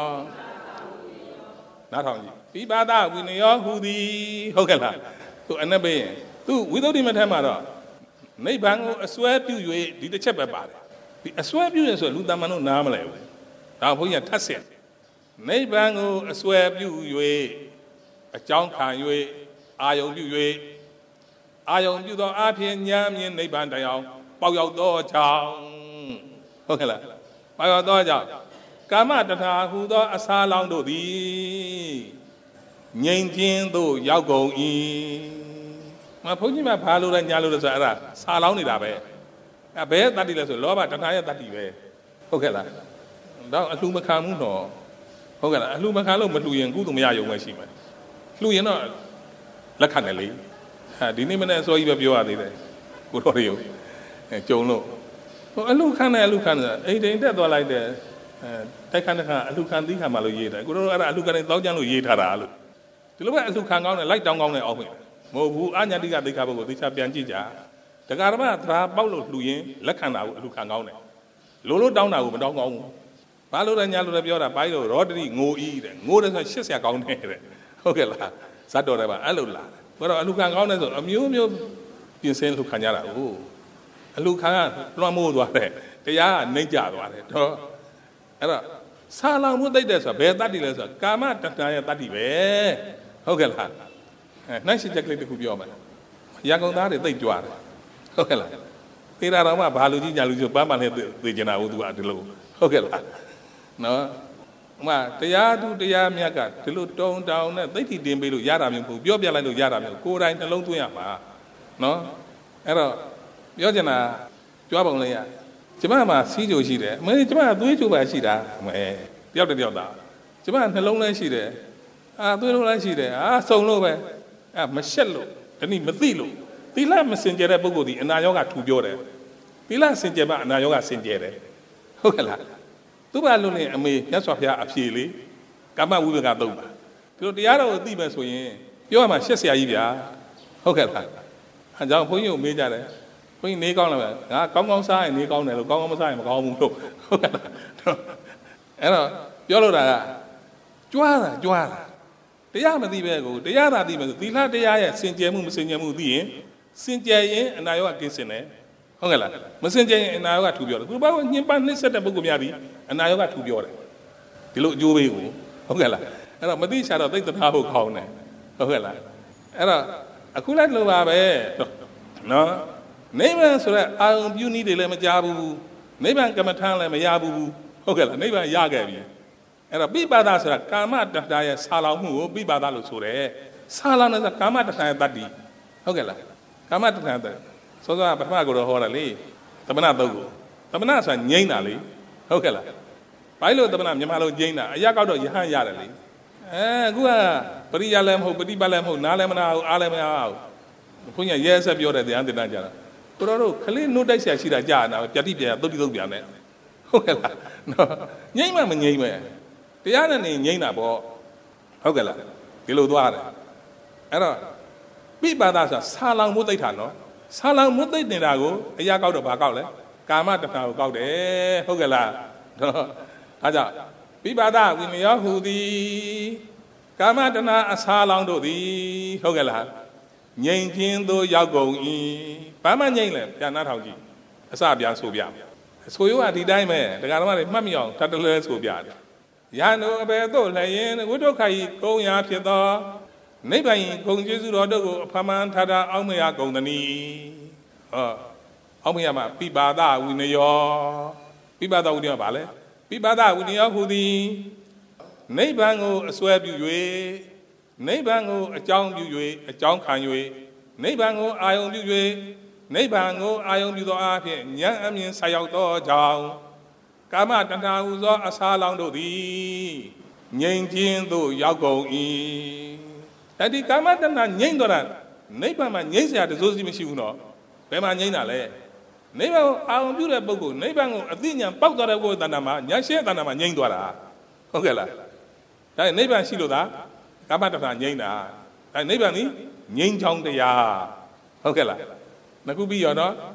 S1: နားထောင်ကြည့်ပိပါဒဝိနယောဟူသည်ဟုတ်ကဲ့လားသူအနက်ပေးရင်သူဝိသုဒ္ဓိမထမှာတော့နိဗ္ဗာန်ကိုအစွဲပြု၍ဒီတစ်ချက်ပဲပါတယ်ဒီအစွဲပြုရဆိုလူတမန်တို့နားမလဲဘူးဒါဘုန်းကြီးကထပ်ဆက်နိဗ္ဗာန်ကိုအစွဲပြု၍အကြောင်းခံ၍အာယုံပြု၍အာယုံပြုသောအဖြစ်ဉာဏ်မြင်နိဗ္ဗာန်တရားပေါရောက်သောကြောင့်ဟုတ်ကဲ့လားပေါရောက်သောကြောင့်ကာမတဏှာဟူသောအစာလောင်းတို့သည်ငြိမ်ခြင်းသို့ရောက်ကုန်၏မဘုန်းကြီးမဘာလို့လဲညာလို့လဲဆိုအဲ့ဒါစာလောင်းနေတာပဲအဲ့ဘယ်တတ္တိလဲဆိုလောဘတဏှာရဲ့တတ္တိပဲဟုတ်ကဲ့လားတော့အလှမခံမှုတော့ဟုတ်ကဲ့လားအလှမခံလို့မလှူရင်ကုသိုလ်မရရုံပဲရှိမယ်လှူရင်တော့လက်ခံတယ်လေဟာဒီနေ့မနေ့အစောကြီးပဲပြောရသေးတယ်ကိုတော်ရုံကြုံလို့ဟိုအလှခံတယ်အလှခံတယ်အိမ်တိန်တက်သွားလိုက်တယ်တိုက်ခန်းတစ်ခါအလှခံသီးခံမှလို့ရေးတယ်ကိုတော်အဲ့ဒါအလှခံနေတောင်းကြလို့ရေးထားတာလို့ဒီလိုပဲအလှခံကောင်းတယ်လိုက်တောင်းကောင်းတယ်အောင်မယ်မဟုတ်ဘူးအညာတိကသိက္ခာပုဂ္ဂိုလ်သိချပြန်ကြည့်ကြဒကာရမသရာပေါက်လို့လှူရင်လက်ခံတာကိုအလှခံကောင်းတယ်လိုတောင်းတာကိုမတောင်းကောင်းဘူးဘာလို့လဲညာလို့လဲပြောတာပိုင်းလို့ရောတတိငိုဤတဲ့ငိုတယ်ဆိုရှစ်ဆရာကောင်းတယ်တဲ့ဟုတ်ကဲ့လားဇတ်တော်တယ်ပါအဲ့လိုလားဘယ်တော့အလှခံကောင်းတယ်ဆိုအမျိုးမျိုးပြင်ဆင်လှူခံကြတာဟုတ်အလှခံကလွှမ်းမိုးသွားတယ်တရားကနှိမ့်ကြသွားတယ်တော့အဲ့တော့စာလောင်မှုသိတဲ့ဆိုတာဘယ်တတ္တိလဲဆိုတာကာမတဏှာရဲ့တတ္တိပဲဟုတ်ကဲ့လားနှိုင်းရှင်းချက်ကလေးတစ်ခုပြောမယ်ရန်ကုန်သားတွေသိကြွားတယ်ဟုတ်ကဲ့လားသေတာတော့မှဘာလူကြီးညာလူကြီးပန်းပန်းနဲ့သိကျင်တာဟုတ်သူကဒီလိုဟုတ်ကဲ့လားနော်ဥမာတရားသူတရားမြတ်ကဒီလိုတုံတောင်နဲ့သိတိတင်ပေးလို့ရတာမျိုးမဟုတ်ပြောပြလိုက်လို့ရတာမျိုးကိုယ်တိုင်နှလုံးသွင်းရမှာနော်အဲ့တော့ပြောချင်တာကြွားပုံလေးရကျမမှာစီးကြိုရှိတယ်အမေကျမသွေးကြိုပါရှိတာအမေတယောက်တစ်ယောက်သားကျမနှလုံးလည်းရှိတယ်သွေးလုံးလည်းရှိတယ်စုံလို့ပဲမရှက်လို့ဒီနေ့မသိလို့သီလမစင်ကြဲတဲ့ပုဂ္ဂိုလ်ဒီအနာရောဂါထူပြောတယ်သီလစင်ကြဲမှအနာရောဂါစင်ကြဲတယ်ဟုတ်ကဲ့လားသူ့ဘာလို့လဲအမေမြတ်စွာဘုရားအဖြေလေးကာမဝိပကသုံးပါဒီလိုတရားတော်ကိုသိမယ်ဆိုရင်ပြောရမှာရှက်စရာကြီးဗျာဟုတ်ကဲ့လားအဲကြောင့်ဘုန်းကြီးကိုမေးကြတယ်ဘုန်းကြီးနေကောင်းလားငါကောင်းကောင်းစားရင်နေကောင်းတယ်လို့ကောင်းကောင်းမစားရင်မကောင်းဘူးလို့ဟုတ်ကဲ့လားအဲ့တော့ပြောလို့တာကကြွားတာတရားမသိပဲကိုတရားသာသိမယ်ဆိုသီလတရားရဲ့စင်ကြယ်မှုမစင်ကြယ်မှုသိရင်စင်ကြယ်ရင်အနာရောဂါကင်းစင်တယ်ဟုတ်ကဲ့လားမစင်ကြယ်ရင်အနာရောဂါထူပြောတယ်သူဘာလို့ညှဉ်းပန်းနှိမ့်ဆက်တဲ့ပုဂ္ဂိုလ်များသည်အနာရောဂါထူပြောတယ်ဒီလိုအကျိုးပေးကိုဟုတ်ကဲ့လားအဲ့တော့မသိချာတော့သိသနာဖို့ခေါင်းတယ်ဟုတ်ကဲ့လားအဲ့တော့အခုလည်းလိုပါပဲနော်နိဗ္ဗာန်ဆိုတဲ့အာရုံပြုနည်းတွေလည်းမကြားဘူးနိဗ္ဗာန်ကမ္မထမ်းလည်းမရဘူးဟုတ်ကဲ့လားနိဗ္ဗာန်ရခဲ့ပြီအဲ့တော့ပိပါဒဆိုတာကာမတဏှာရဲ့ဆာလောင်မှုကိုပိပါဒလို့ဆိုတယ်ဆာလောင်တဲ့ကာမတဏှာရဲ့တတ္တိဟုတ်ကဲ့လားကာမတဏှာတဲ့စောစောပထမကိုတော့ဟောတာလေသမဏသုတ်ကိုသမဏဆိုတာငြိမ့်တာလေဟုတ်ကဲ့လားဘာလို့သမဏမြန်မာလိုငြိမ့်တာအရာကောက်တော့ယဟန်ရတယ်လေအခုကပရိယလည်းမဟုတ်ပฏิပတ်လည်းမဟုတ်နားလည်းမနာဘူးအားလည်းမနာဘူးခွန်ကြီးရဲဆက်ပြောတဲ့တရားတင်တာကြတာကိုတော်တို့ခလေးနှုတ်တိုက်ဆရာရှိတာကြာတာပြတိပြန်သုတ်တိသုတ်ပြန်နဲ့ဟုတ်ကဲ့လားနော်ငြိမ့်မှမငြိမ့်ပဲတရားနဲ့နေငြိမ့်တာပေါ့ဟုတ်ကဲ့လားဒီလိုသွားတယ်အဲ့တော့ပိပါဒဆိုတာဆာလောင်မှုသိတာနော်ဆာလောင်မှုသိနေတာကိုအရာကောက်တော့ဘာကောက်လဲကာမတဏှာကိုကောက်တယ်ဟုတ်ကဲ့လားနော်အဲကြောင့်ပိပါဒဝိနယောဟူသည်ကာမတဏှာအဆာလောင်တို့သည်ဟုတ်ကဲ့လားငြိမ်ခြင်းသို့ရောက်ကုန်၏ဘာမှငြိမ့်လဲပြန်နှားထောင်ကြည့်အစပြန်ဆိုပြဆိုရိုးကဒီတိုင်းပဲဒကာဓမ္မတွေမှတ်မိအောင်တတ်တလဲဆိုပြတယ်ယန္တုအဘယ်သို့လည်းရင်ဝိတုခာယီကုံရာဖြစ်သောနိဗ္ဗာန်ဂုံကျေးဇူးတော်တို့ကိုအဖမှန်ထာတာအောက်မရဂုံတနီအောက်မရမှာပိပါဒဝိနယောပိပါဒဝိနယောဘာလဲပိပါဒဝိနယောဟူသည်နိဗ္ဗာန်ကိုအစွဲပြု၍နိဗ္ဗာန်ကိုအကြောင်းပြု၍အကြောင်းခံ၍နိဗ္ဗာန်ကိုအာယုံပြု၍နိဗ္ဗာန်ကိုအာယုံပြုသောအားဖြင့်ဉာဏ်အမြင်ဆက်ရောက်သောကြောင့်ကာမတဏှာဟူသောအစာလောင်တို့သည်ငြိမ်ခြင်းသို့ရောက်ကုန်၏အဲ့ဒီကာမတဏှာငြိမ်တော့တာနိဗ္ဗာန်မှာငြိမ်စရာတစိုးစီမရှိဘူးနော်ဘယ်မှာငြိမ်တာလဲနိဗ္ဗာန်ကိုအာရုံပြုတဲ့ပုဂ္ဂိုလ်နိဗ္ဗာန်ကိုအသိဉာဏ်ပေါက်သွားတဲ့ပုဂ္ဂိုလ်တဏ္ဍာမှာဉာဏ်ရှိတဲ့တဏ္ဍာမှာငြိမ်သွားတာဟုတ်ကဲ့လားဒါနိဗ္ဗာန်ရှိလို့သာကာမတဏှာငြိမ်တာဒါနိဗ္ဗာန်ဒီငြိမ်ချောင်းတရားဟုတ်ကဲ့လားနှစ်ခုပြီးရောနော်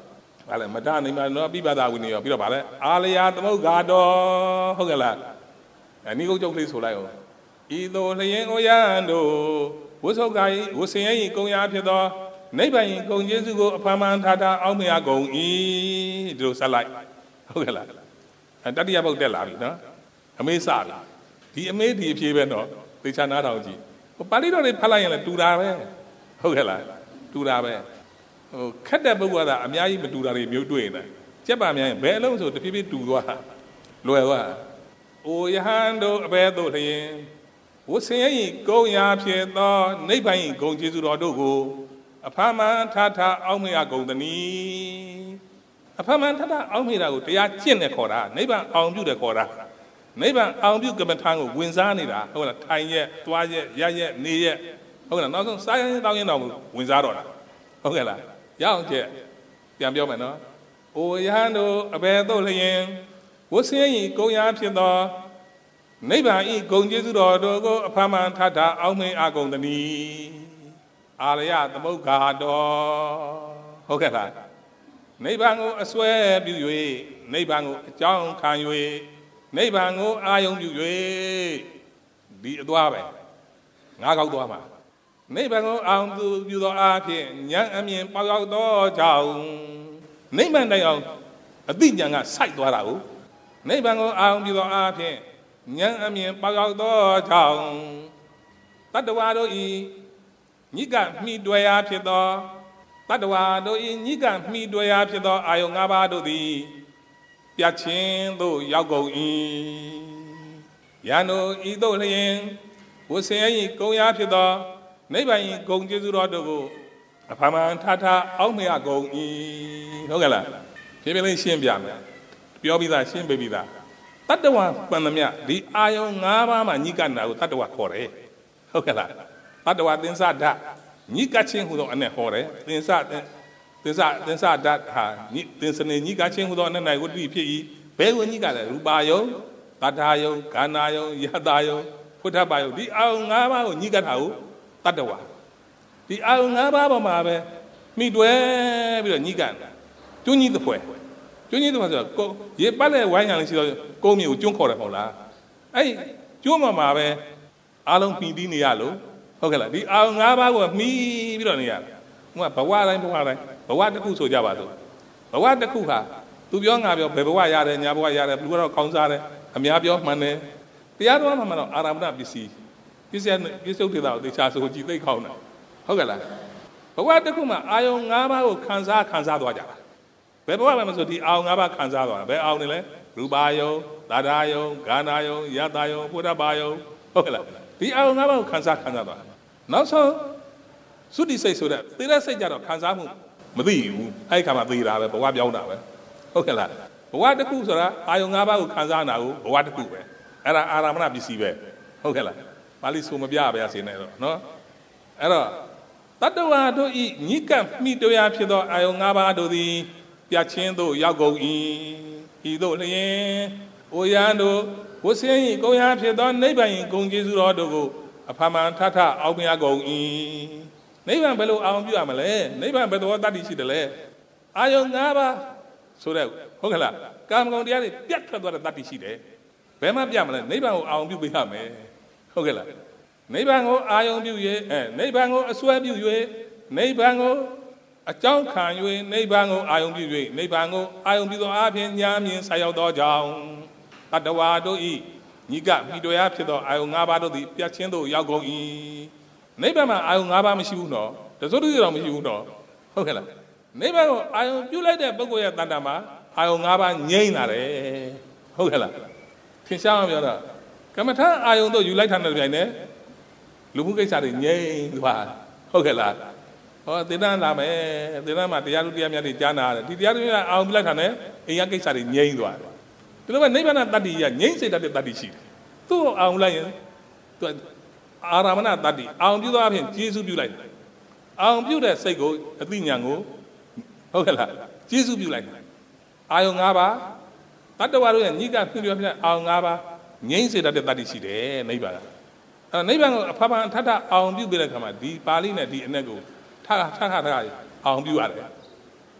S1: ဘာလဲမတနိုင်မှာနော်ပြပသာဝိနည်းရောပြီးတော့ဗာလဲအာလယာသမုတ်ဂါတော်ဟုတ်ကဲ့လားအနိကုတ်ကျုပ်လေးဆိုလိုက်အောင်ဤသို့လျင်ဩယံတို့ဝိသုကာယဝဆင်ရဲ့ကုံရာဖြစ်သောနိဗ္ဗာန်ဂုံကျေးဇူးကိုအဖန်မှန်ထားအောက်မရကုန်၏ဒီလိုဆက်လိုက်ဟုတ်ကဲ့လားတတိယဘုတ်တက်လာပြီနော်အမေးစပြီဒီအမေးဒီအဖြေပဲနော်သေချာနားထောင်ကြည့်ပါဠိတော်တွေဖတ်လိုက်ရင်လည်းတူတာပဲဟုတ်ကဲ့လားတူတာပဲခက်တဲ့ပုဂ္ဂိုလ်ကအများကြီးမတူတာတွေမျိုးတွေ့နေတယ်ကြက်ပါများရင်ဘယ်အလုံးဆိုတဖြည်းဖြည်းတူသွားလွယ်သွားအိုယဟန်တို့အဘဲတို့လျင်ဝဆင်ရဲ့ကုံရာဖြစ်သောနိဗ္ဗာန်ဂုံကျေးဇူးတော်တို့ကိုအဖမှန်ထထအောက်မေ့ကုန်သနည်းအဖမှန်ထထအောက်မေ့တာကိုတရားကျင့်တယ်ခေါ်တာနိဗ္ဗာန်အောင်ပြုတယ်ခေါ်တာနိဗ္ဗာန်အောင်ပြုကမ္မထာကိုဝင်စားနေတာဟုတ်လားထိုင်ရက်သွားရက်ရရက်နေရက်ဟုတ်လားနောက်ဆုံးစားရင်တောင်းရင်တော့ဝင်စားတော့တာဟုတ်ကဲ့လားရအောင်ကျက်ပြန်ပြောမယ်နော်အိုယဟန်တို့အဘယ်သို့လျင်ဝဆင်း၏ကုံရာဖြစ်သောနိဗ္ဗာန်၏ဂုံကျေးဇူးတော်တို့ကိုအဖမှန်ထထအောက်မေ့ကုန်သနည်းအာရယသမုတ်ဂါတော်ဟုတ်ကဲ့လားနိဗ္ဗာန်ကိုအစွဲပြု၍နိဗ္ဗာန်ကိုအကြောင်းခံ၍နိဗ္ဗာန်ကိုအာယုံပြု၍ဒီအသွားပဲငါးခေါက်သွားမှာနိဗ္ဗာန်ကိုအောင်ပြုသောအားဖြင့်ဉာဏ်အမြင်ပေါက်ရောက်သောကြောင့်နိဗ္ဗာန်တိုင်အောင်အသိဉာဏ်ကစိုက်သွားတာကိုနိဗ္ဗာန်ကိုအောင်ပြုသောအားဖြင့်ဉာဏ်အမြင်ပေါက်ရောက်သောကြောင့်တတ္တဝါတို့ဤညိကမိတွေ့ရာဖြစ်သောတတ္တဝါတို့ဤညိကမိတွေ့ရာဖြစ်သောအာယုံ၅ပါးတို့သည်ပြတ်ခြင်းသို့ရောက်ကုန်၏ယံတို့ဤသို့လျင်ဝဆင်၏ကုံရာဖြစ်သောနိဗ္ဗာန်၏ဂုံကျေးဇူးတော်တို့ကိုအဖမှန်ထထအောက်မေ့ကုန်၏ဟုတ်ကဲ့လားဖြည်းဖြည်းလေးရှင်းပြမယ်ပြောပြီးသားရှင်းပေးပြီးသားတတ္တဝါပန္နမြဒီအာယုံ၅ပါးမှာညိကနာကိုတတ္တဝါခေါ်တယ်ဟုတ်ကဲ့လားတတ္တဝါသင်္စဓာတ်ညိကချင်းဟူသောအနဲ့ဟောတယ်သင်္စဓာတ်ဟာသင်္စနေညိကချင်းဟူသောအနဲ့၌ကိုတည်ဖြစ်၏ဘယ်ကိုညိကလဲရူပါယုံတထာယုံဂန္ဓာယုံယတယုံဖုထပါယုံဒီအာယုံ၅ပါးကိုညိကတာကိုတတ္တဝါဒီအာယုံ၅ပါးပေါ်မှာပဲမိတွဲပြီးတော့ညိကတာကျွန်းကြီးတစ်ဖွဲကျွန်းကြီးတစ်ဖွဲဆိုတော့ရေပတ်လဲဝိုင်းရံလေးရှိတော့ကုန်းမြေကိုကျွန်းခေါ်တယ်မဟုတ်လားအဲ့ကျွန်းမှာပဲအားလုံးပြီးပြီးနေရလို့ဟုတ်ကဲ့လားဒီအာယုံ၅ပါးကိုမှီပြီးတော့နေရတယ်ဟိုကဘဝတိုင်းဘဝတစ်ခုဆိုကြပါစို့ဘဝတစ်ခုဟာသူပြောငါပြောဘယ်ဘဝရတယ်ညာဘဝရတယ်ဘယ်တော့ကောင်းစားတယ်အများပြောမှန်တယ်တရားတော်မှာတော့အာရမဏပစ္စည်းပစ္စည်းတွေတော့တေချာဆိုကြည့်သိခေါင်းတယ်ဟုတ်ကဲ့လားဘဝတစ်ခုမှာအာယုံ၅ပါးကိုခံစားသွားကြတာဘယ်ဘဝမှာဆိုဒီအာယုံ၅ပါးခံစားသွားတာဘယ်အာယုံတွေလဲရူပါယုံသာဓာယုံဂန္ဓာယုံယတယုံဖုထပါယုံဟုတ်ကဲ့လားဒီအာယုံ၅ပါးကိုခံစားသွားနောက်ဆုံးသုတိစိတ်ဆိုတဲ့သေတဲ့စိတ်ကြတော့ခံစားမှုမသိဘူးအဲ့ဒီခါမှာသိတာပဲဘဝပြောင်းတာပဲဟုတ်ကဲ့လားဘဝတစ်ခုဆိုတာအာယုံ၅ပါးကိုခံစားနာကိုဘဝတစ်ခုပဲအဲ့ဒါအာရမဏပစ္စည်းပဲဟုတ်ကဲ့လားပါဠိဆိုမပြပါရစေနဲ့တော့နော်အဲ့တော့တတ္တဝါတို့ဤညိကမိတွေ့ရာဖြစ်သောအာယုံ၅ပါးတို့သည်ပြတ်ခြင်းသို့ရောက်ကုန်၏ဤသို့လျင်အိုယံတို့ဝဆင်း၏ကုံရာဖြစ်သောနိဗ္ဗာန်၏ဂုံကျေးဇူးတော်တို့ကိုအဖမှန်ထထအောက်မြတ်ကုန်၏နိဗ္ဗာန်ဘယ်လိုအောင်ပြုရမလဲနိဗ္ဗာန်ဘယ်တော်တတ်တည်ရှိတယ်လဲအာယုံ၅ပါးဆိုတဲ့ဟုတ်ကဲ့လားကာမဂုဏ်တရားတွေပြတ်ထွက်သွားတဲ့တတ်တည်ရှိတယ်ဘယ်မှပြမလဲနိဗ္ဗာန်ကိုအောင်ပြုပေးရမယ်ဟုတ်ကဲ့လားနိဗ္ဗာန်ကိုအာယုံပြု၍နိဗ္ဗာန်ကိုအစွဲပြု၍နိဗ္ဗာန်ကိုအကြောင်းခံ၍နိဗ္ဗာန်ကိုအာယုံပြု၍နိဗ္ဗာန်ကိုအာယုံပြုသောအပြင်ဉာဏ်မြင်ဆက်ရောက်သောကြောင့်တတ္တဝါတို့ဤညိကမိတော်ရဖြစ်သောအာယုံ၅ပါးတို့သည်ပြတ်ခြင်းသို့ရောက်ကုန်၏နိဗ္ဗာန်မှာအာယုံ၅ပါးမရှိဘူးနော်တစိုးတူတော်မရှိဘူးနော်ဟုတ်ကဲ့လားနိဗ္ဗာန်ကိုအာယုံပြုလိုက်တဲ့ပုဂ္ဂိုလ်ရဲ့တဏ္ဍာမှာအာယုံ၅ပါးငြိမ့်လာတယ်ဟုတ်ကဲ့လားသင်ရှားအောင်ပြောတော့ကမ္မထာအာယုံတို့ယူလိုက်တာနဲ့ပြန်နေလူမှုကိစ္စတွေငြိမ့်သွားဟုတ်ကဲ့လားဟောသင်္ဍန်းလာမယ်သင်္ဍန်းမှာတရားလူတရားများတွေကြားနာတယ်ဒီတရားလူများအာယုံပြုလိုက်တာနဲ့အိမ်ရကိစ္စတွေငြိမ့်သွားတယ်ဒီလိုပဲနိဗ္ဗာန်တတ္တိရငြိမ့်စေတတ်တဲ့တတ္တိရှိတယ်သူ့ကိုအာယုံလိုက်ရင်သူအာရမဏတတ္တိအာယုံပြုသောအဖြစ်ကျေးဇူးပြုလိုက်တယ်အာယုံပြုတဲ့စိတ်ကိုအသိဉာဏ်ကိုဟုတ်ကဲ့လားကျေးဇူးပြုလိုက်တယ်အာယုံ၅ပါးတတ္တဝါတို့ရဲ့ညိကဖြစ်ပြဖြစ်အာယုံ၅ပါးငြိမ့်စေတတ်တဲ့တတ္တိရှိတယ်နိဗ္ဗာန်အဲနိဗ္ဗာန်ကိုအဖဖန်ထထအာယုံပြုပေးတဲ့ခါမှာဒီပါဠိနဲ့ဒီအနက်ကိုထအောင်ပြုရတယ်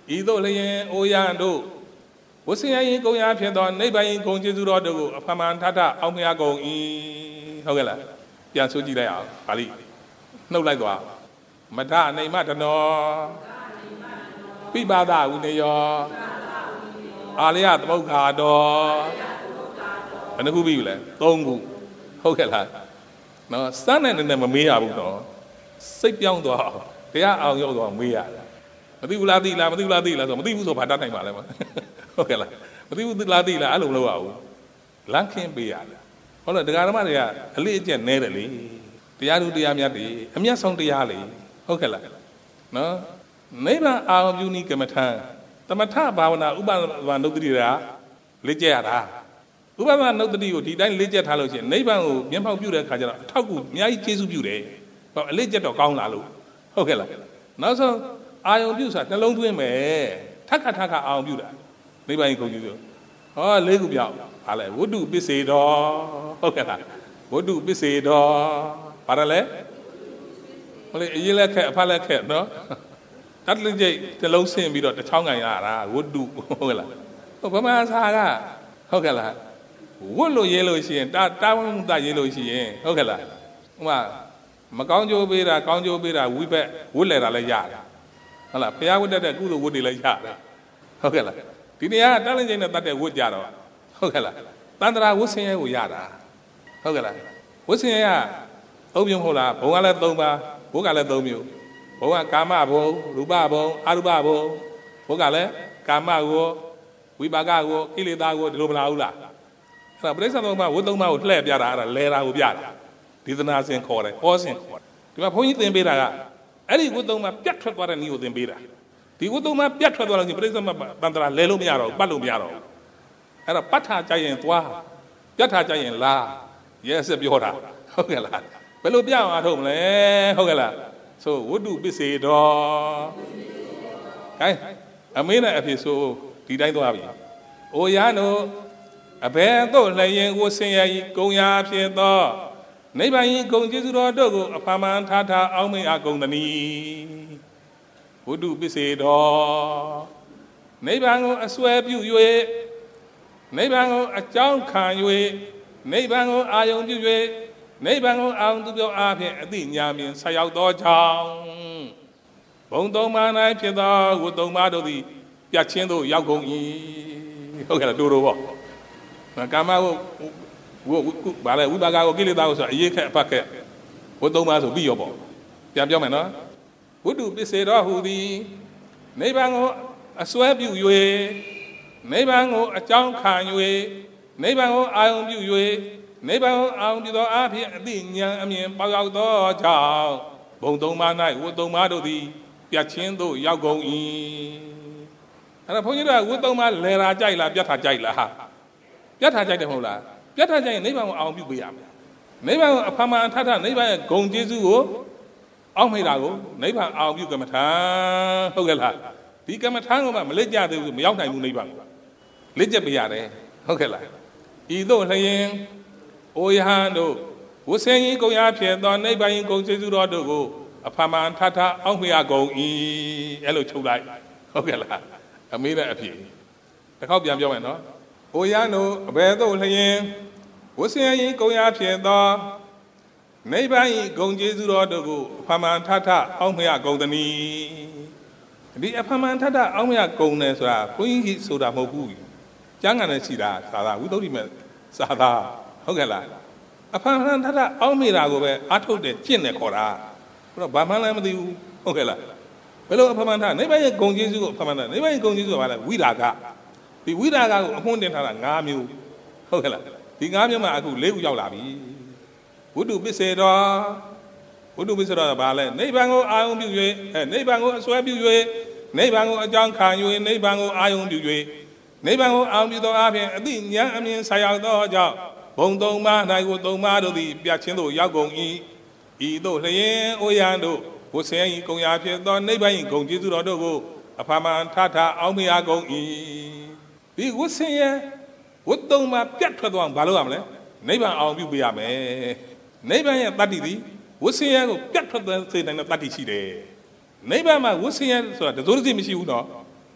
S2: ဤသို့လျင်အိုရန်တို့ဝဆင်းရဲရင်ကုန်ရဖြစ်သောနိဗ္ဗာန်ဂုဏ်ကျေးဇူးတော်တို့ကိုအဖမှန်ထထအောင်မြတ်ကုန်၏ဟုတ်ကဲ့လားပြန်ဆိုကြည့်လိုက်အောင်ပါဠိနှုတ်လိုက်သွားမထနေမတနောပိပါဒဝိနယောအာလယသမုခါတော်ဘယ်နှခုပြီလဲ3ခုဟုတ်ကဲ့လားနော်စမ်းနဲ့မမေးရဘူးနော်စိတ်ပြောင်းသွားတရားအောင်ရောက်သွားမေးရတယ်မသိဘူးလားသိလားမသိဘူးလားသိလားဆိုမသိဘူးဆိုဘာတတ်နိုင်ပါလဲမဟုတ်ကဲ့လားမသိဘူးလားသိလားအဲ့လိုမလုပ်ရဘူးလမ်းခင်းပေးရတယ်ဟုတ်လားတရားဓမ္မတွေကအလေးအကျက်နဲတယ်လေတရားသူတရားမြတ်တွေအမျက်ဆုံးတရားလေဟုတ်ကဲ့လားနော်နိဗ္ဗာန်အာရုံပြုနည်းကမ္မထံသမထဘာဝနာဥပဒနာနုတ္တိရာလေ့ကျက်ရတာဥပဒနာနုတ္တိကိုဒီတိုင်းလေ့ကျက်ထားလို့ရှိရင်နိဗ္ဗာန်ကိုမျက်မှောက်ပြုတဲ့အခါကျတော့အထောက်ကူအများကြီးကျေးဇူးပြုတယ်ဟောအလေးကျက်တော့ကောင်းလာလို့ဟုတ်ကဲ့လားနောက်ဆုံးအာယုံပြုဆိုတာနှလုံးသွင်းမယ်ထက်ခါအာယုံပြုတာနိဗ္ဗာန်ကိုကြည့်ဆိုဟော၄ခုပြောက်ဟာလဲဝတ္ထုပစ္စေတော်ဟုတ်ကဲ့လားဝတ္ထုပစ္စေတော်ဘာလဲဟိုလေအရေးလက်ခက်အဖက်လက်ခက်နော်တတ်လက်ကျိတ်တစ်လုံးဆင်းပြီးတော့တစ်ချောင်းကန်ရတာဝတ္ထုဟုတ်ကဲ့လားဟိုဗမာစာကဟုတ်ကဲ့လားဝတ်လို့ရေးလို့ရှိရင်တာဝန်မှုတာရေးလို့ရှိရင်ဟုတ်ကဲ့လားဟိုမကောင်းကျိုးပေးတာကောင်းကျိုးပေးတာဝိဘက်ဝတ်လဲတာလည်းရတယ်ဟုတ်လားဘုရားဝတ်တဲ့ကုသိုလ်ဝတ်တွေလည်းရတယ်ဟုတ်ကဲ့လားဒီနေရာကတန်းလင်းချင်းနဲ့တတ်တဲ့ဝတ်ကြတော့ဟုတ်ကဲ့လားတန်တရာဝတ်ဆင်းရဲကိုရတာဟုတ်ကဲ့လားဝတ်ဆင်းရဲကသုံးမျိုးမဟုတ်လားဘုံကလည်း3ပါးဘုကလည်း3မျိုးဘုံကကာမဘုံရူပဘုံအရူပဘုံဘုကလည်းကာမကိုဝိပါကကိုကိလေသာကိုဒီလိုမလားဘူးလားအဲ့ဒါပရိစ္ဆေ3ပါးဝတ်3ပါးကိုလှည့်ပြတာအဲ့ဒါလဲတာကိုပြတာဒေသနာစဉ်ခေါ်တယ်ဟောစဉ်ခေါ်တယ်ဒီမှာဘုန်းကြီးသင်ပေးတာကအဲ့ဒီဝတ်3ပါးပြတ်ထွက်သွားတဲ့နည်းကိုသင်ပေးတာဒီဝတ်3ပါးပြတ်ထွက်သွားလို့ရှိရင်ပရိစ္ဆေတန်တရာလဲလို့မရတော့ဘူးပတ်လို့မရတော့ဘူးအဲ့တော့ပတ်ထားကြရင်သွားပြတ်ထားကြရင်လာရဲဆက်ပြောတာဟုတ်ကဲ့လားဘယ်လိုပြအောင်အားထုတ်မလဲဟုတ်ကဲ့လားဆိုဝတ္ထုပစ္စေတော်ဟဲ့အမေးနဲ့အဖေဆိုဒီတိုင်းသွားပြီအိုရန်တို့အဘယ်သို့လျင်ဝဆင်းရဲဂုံရာဖြစ်သောနိဗ္ဗာန်ဂုံကျေးဇူးတော်တို့ကိုအဖမှန်ထထအောင်မေအကုန်သနည်းဝတ္ထုပစ္စေတော်နိဗ္ဗာန်ကိုအစွဲပြု၍နိဗ္ဗာန်ကိုအကြောင်းခံ၍နိဗ္ဗာန်ကိုအာယုံပြု၍နိဗ္ဗာန်ကိုအာယုံသူပြောအားဖြင့်အတိညာမြင်ဆက်ရောက်သောကြောင့်ဘုံ3ပါး၌ဖြစ်သောဝတ်3ပါးတို့သည်ပြတ်ချင်းသို့ရောက်ကုန်၏ဟုတ်ကဲ့လားတူပေါ့ကာမကိုဘာလဲဝိပါကကိုကိလေသာကိုဆိုအရေးခက်အဖက်ခက်ဝတ်3ပါးဆိုပြီးရောပေါ့ပြန်ပြောမယ်နော်ဝတ္ထုပစ္စေတော်ဟူသည်နိဗ္ဗာန်ကိုအစွဲပြု၍နိဗ္ဗာန်ကိုအကြောင်းခံ၍နိဗ္ဗာန်ကိုအာယုံပြု၍နိဗ္ဗာန်ကိုအာယုံပြုသောအဖြစ်အသိဉာဏ်အမြင်ပေါရောက်သောကြောင့်ဘုံ3ပါး၌ဝတ်3ပါးတို့သည်ပြတ်ချင်းသို့ရောက်ကုန်၏အဲ့ဒါဘုန်းကြီးတို့ကဝတ်3ပါးလဲတာကြိုက်လားပြတ်တာကြိုက်လားပြတ်တာကြိုက်တယ်မဟုတ်လားပြတ်တာကြိုက်ရင်နိဗ္ဗာန်ကိုအာယုံပြုပေးရမယ်နိဗ္ဗာန်ကိုအဖမှန်ထထနိဗ္ဗာန်ရဲ့ဂုဏ်ကျေးဇူးကိုအောက်မိတာကိုနိဗ္ဗာန်အာယုံပြုကမ္မထာဟုတ်ကဲ့လားဒီကမ္မထာကိုမှမလက်ကြသေးဘူးမရောက်နိုင်ဘူးနိဗ္ဗာန်ကိုလက်ကျက်ပေးရတယ်ဟုတ်ကဲ့လားဤသို့လျင်အိုယဟန်တို့ဝဆင်းကြီးကုန်ရဖြစ်သောနိဗ္ဗာန်ဂုဏ်ကျေးဇူးတော်တို့ကိုအဖမှန်ထထအောက်မိရကုန်၏အဲ့လိုချုပ်လိုက်ဟုတ်ကဲ့လားအမေးနဲ့အဖြေတစ်ခေါက်ပြန်ပြောမယ်နော်အိုယဟန်တို့အဘယ်သို့လျင်ဝဆင်းကြီးကုန်ရဖြစ်သောနိဗ္ဗာန်ဂုဏ်ကျေးဇူးတော်တို့ကိုအဖမှန်ထထအောက်မိရကုန်သည်ဒီအဖမှန်ထထအောက်မိရကုန်တယ်ဆိုတာဘုန်းကြီးဆိုတာမဟုတ်ဘူးကျမ်းဂန်နဲ့ရှိတာသာသာဝိသုဒ္ဓိမဲ့သာသာဟုတ်ကဲ့လားအဖမှန်ထထအောက်မိတာကိုပဲအထုတ်တယ်ကျင့်တယ်ခေါ်တာဘုရားဘာမှလည်းမသိဘူးဟုတ်ကဲ့လားဘယ်လိုအဖမှန်ထနိဗ္ဗာန်ရဲ့ဂုဏ်ကျေးဇူးကိုအဖမှန်ထနိဗ္ဗာန်ရဲ့ဂုဏ်ကျေးဇူးကဘာလဲဝိရာဂဒီဝိရာဂကိုအမှုန်းတင်ထားတာ5မျိုးဟုတ်ကဲ့လားဒီ5မျိုးမှာအခု4ခုရောက်လာပြီဝတ္ထုပစ္စေတော်ဝတ္ထုပစ္စေတော်ကဘာလဲနိဗ္ဗာန်ကိုအာယုံပြု၍နိဗ္ဗာန်ကိုအစွဲပြု၍နိဗ္ဗာန်ကိုအကြောင်းခံ၍နိဗ္ဗာန်ကိုအာယုံပြု၍နိဗ္ဗာန်ကိုအာယုံပြုသောအပြင်အတိဉာဏ်အမြင်ဆက်ရောက်သောကြောင့်ဘုံ3ပါး၌ကို3ပါးတို့သည်ပြတ်ချင်းသို့ရောက်ကုန်၏ဤသို့လျင်အိုရန်တို့ဝဆင်း၏ကုံရာဖြစ်သောနိဗ္ဗာန်၏ဂုဏ်ကျေးဇူးတော်တို့ကိုအဖမှန်ထထအောက်မေရကုန်၏ဒီဝဆင်းရဲ့ဝတ်3ပါးပြတ်ထွက်သွားအောင်ဘာလုပ်ရမလဲနိဗ္ဗာန်အောင်ပြုပေးရမယ်နိဗ္ဗာန်ရဲ့တတ္တိသည်ဝဆင်းရဲကိုပြတ်ထွက်စေနိုင်တဲ့တတ္တိရှိတယ်နိဗ္ဗာန်မှာဝဆင်းရဲဆိုတာတစိုးတစီမရှိဘူးနော်တ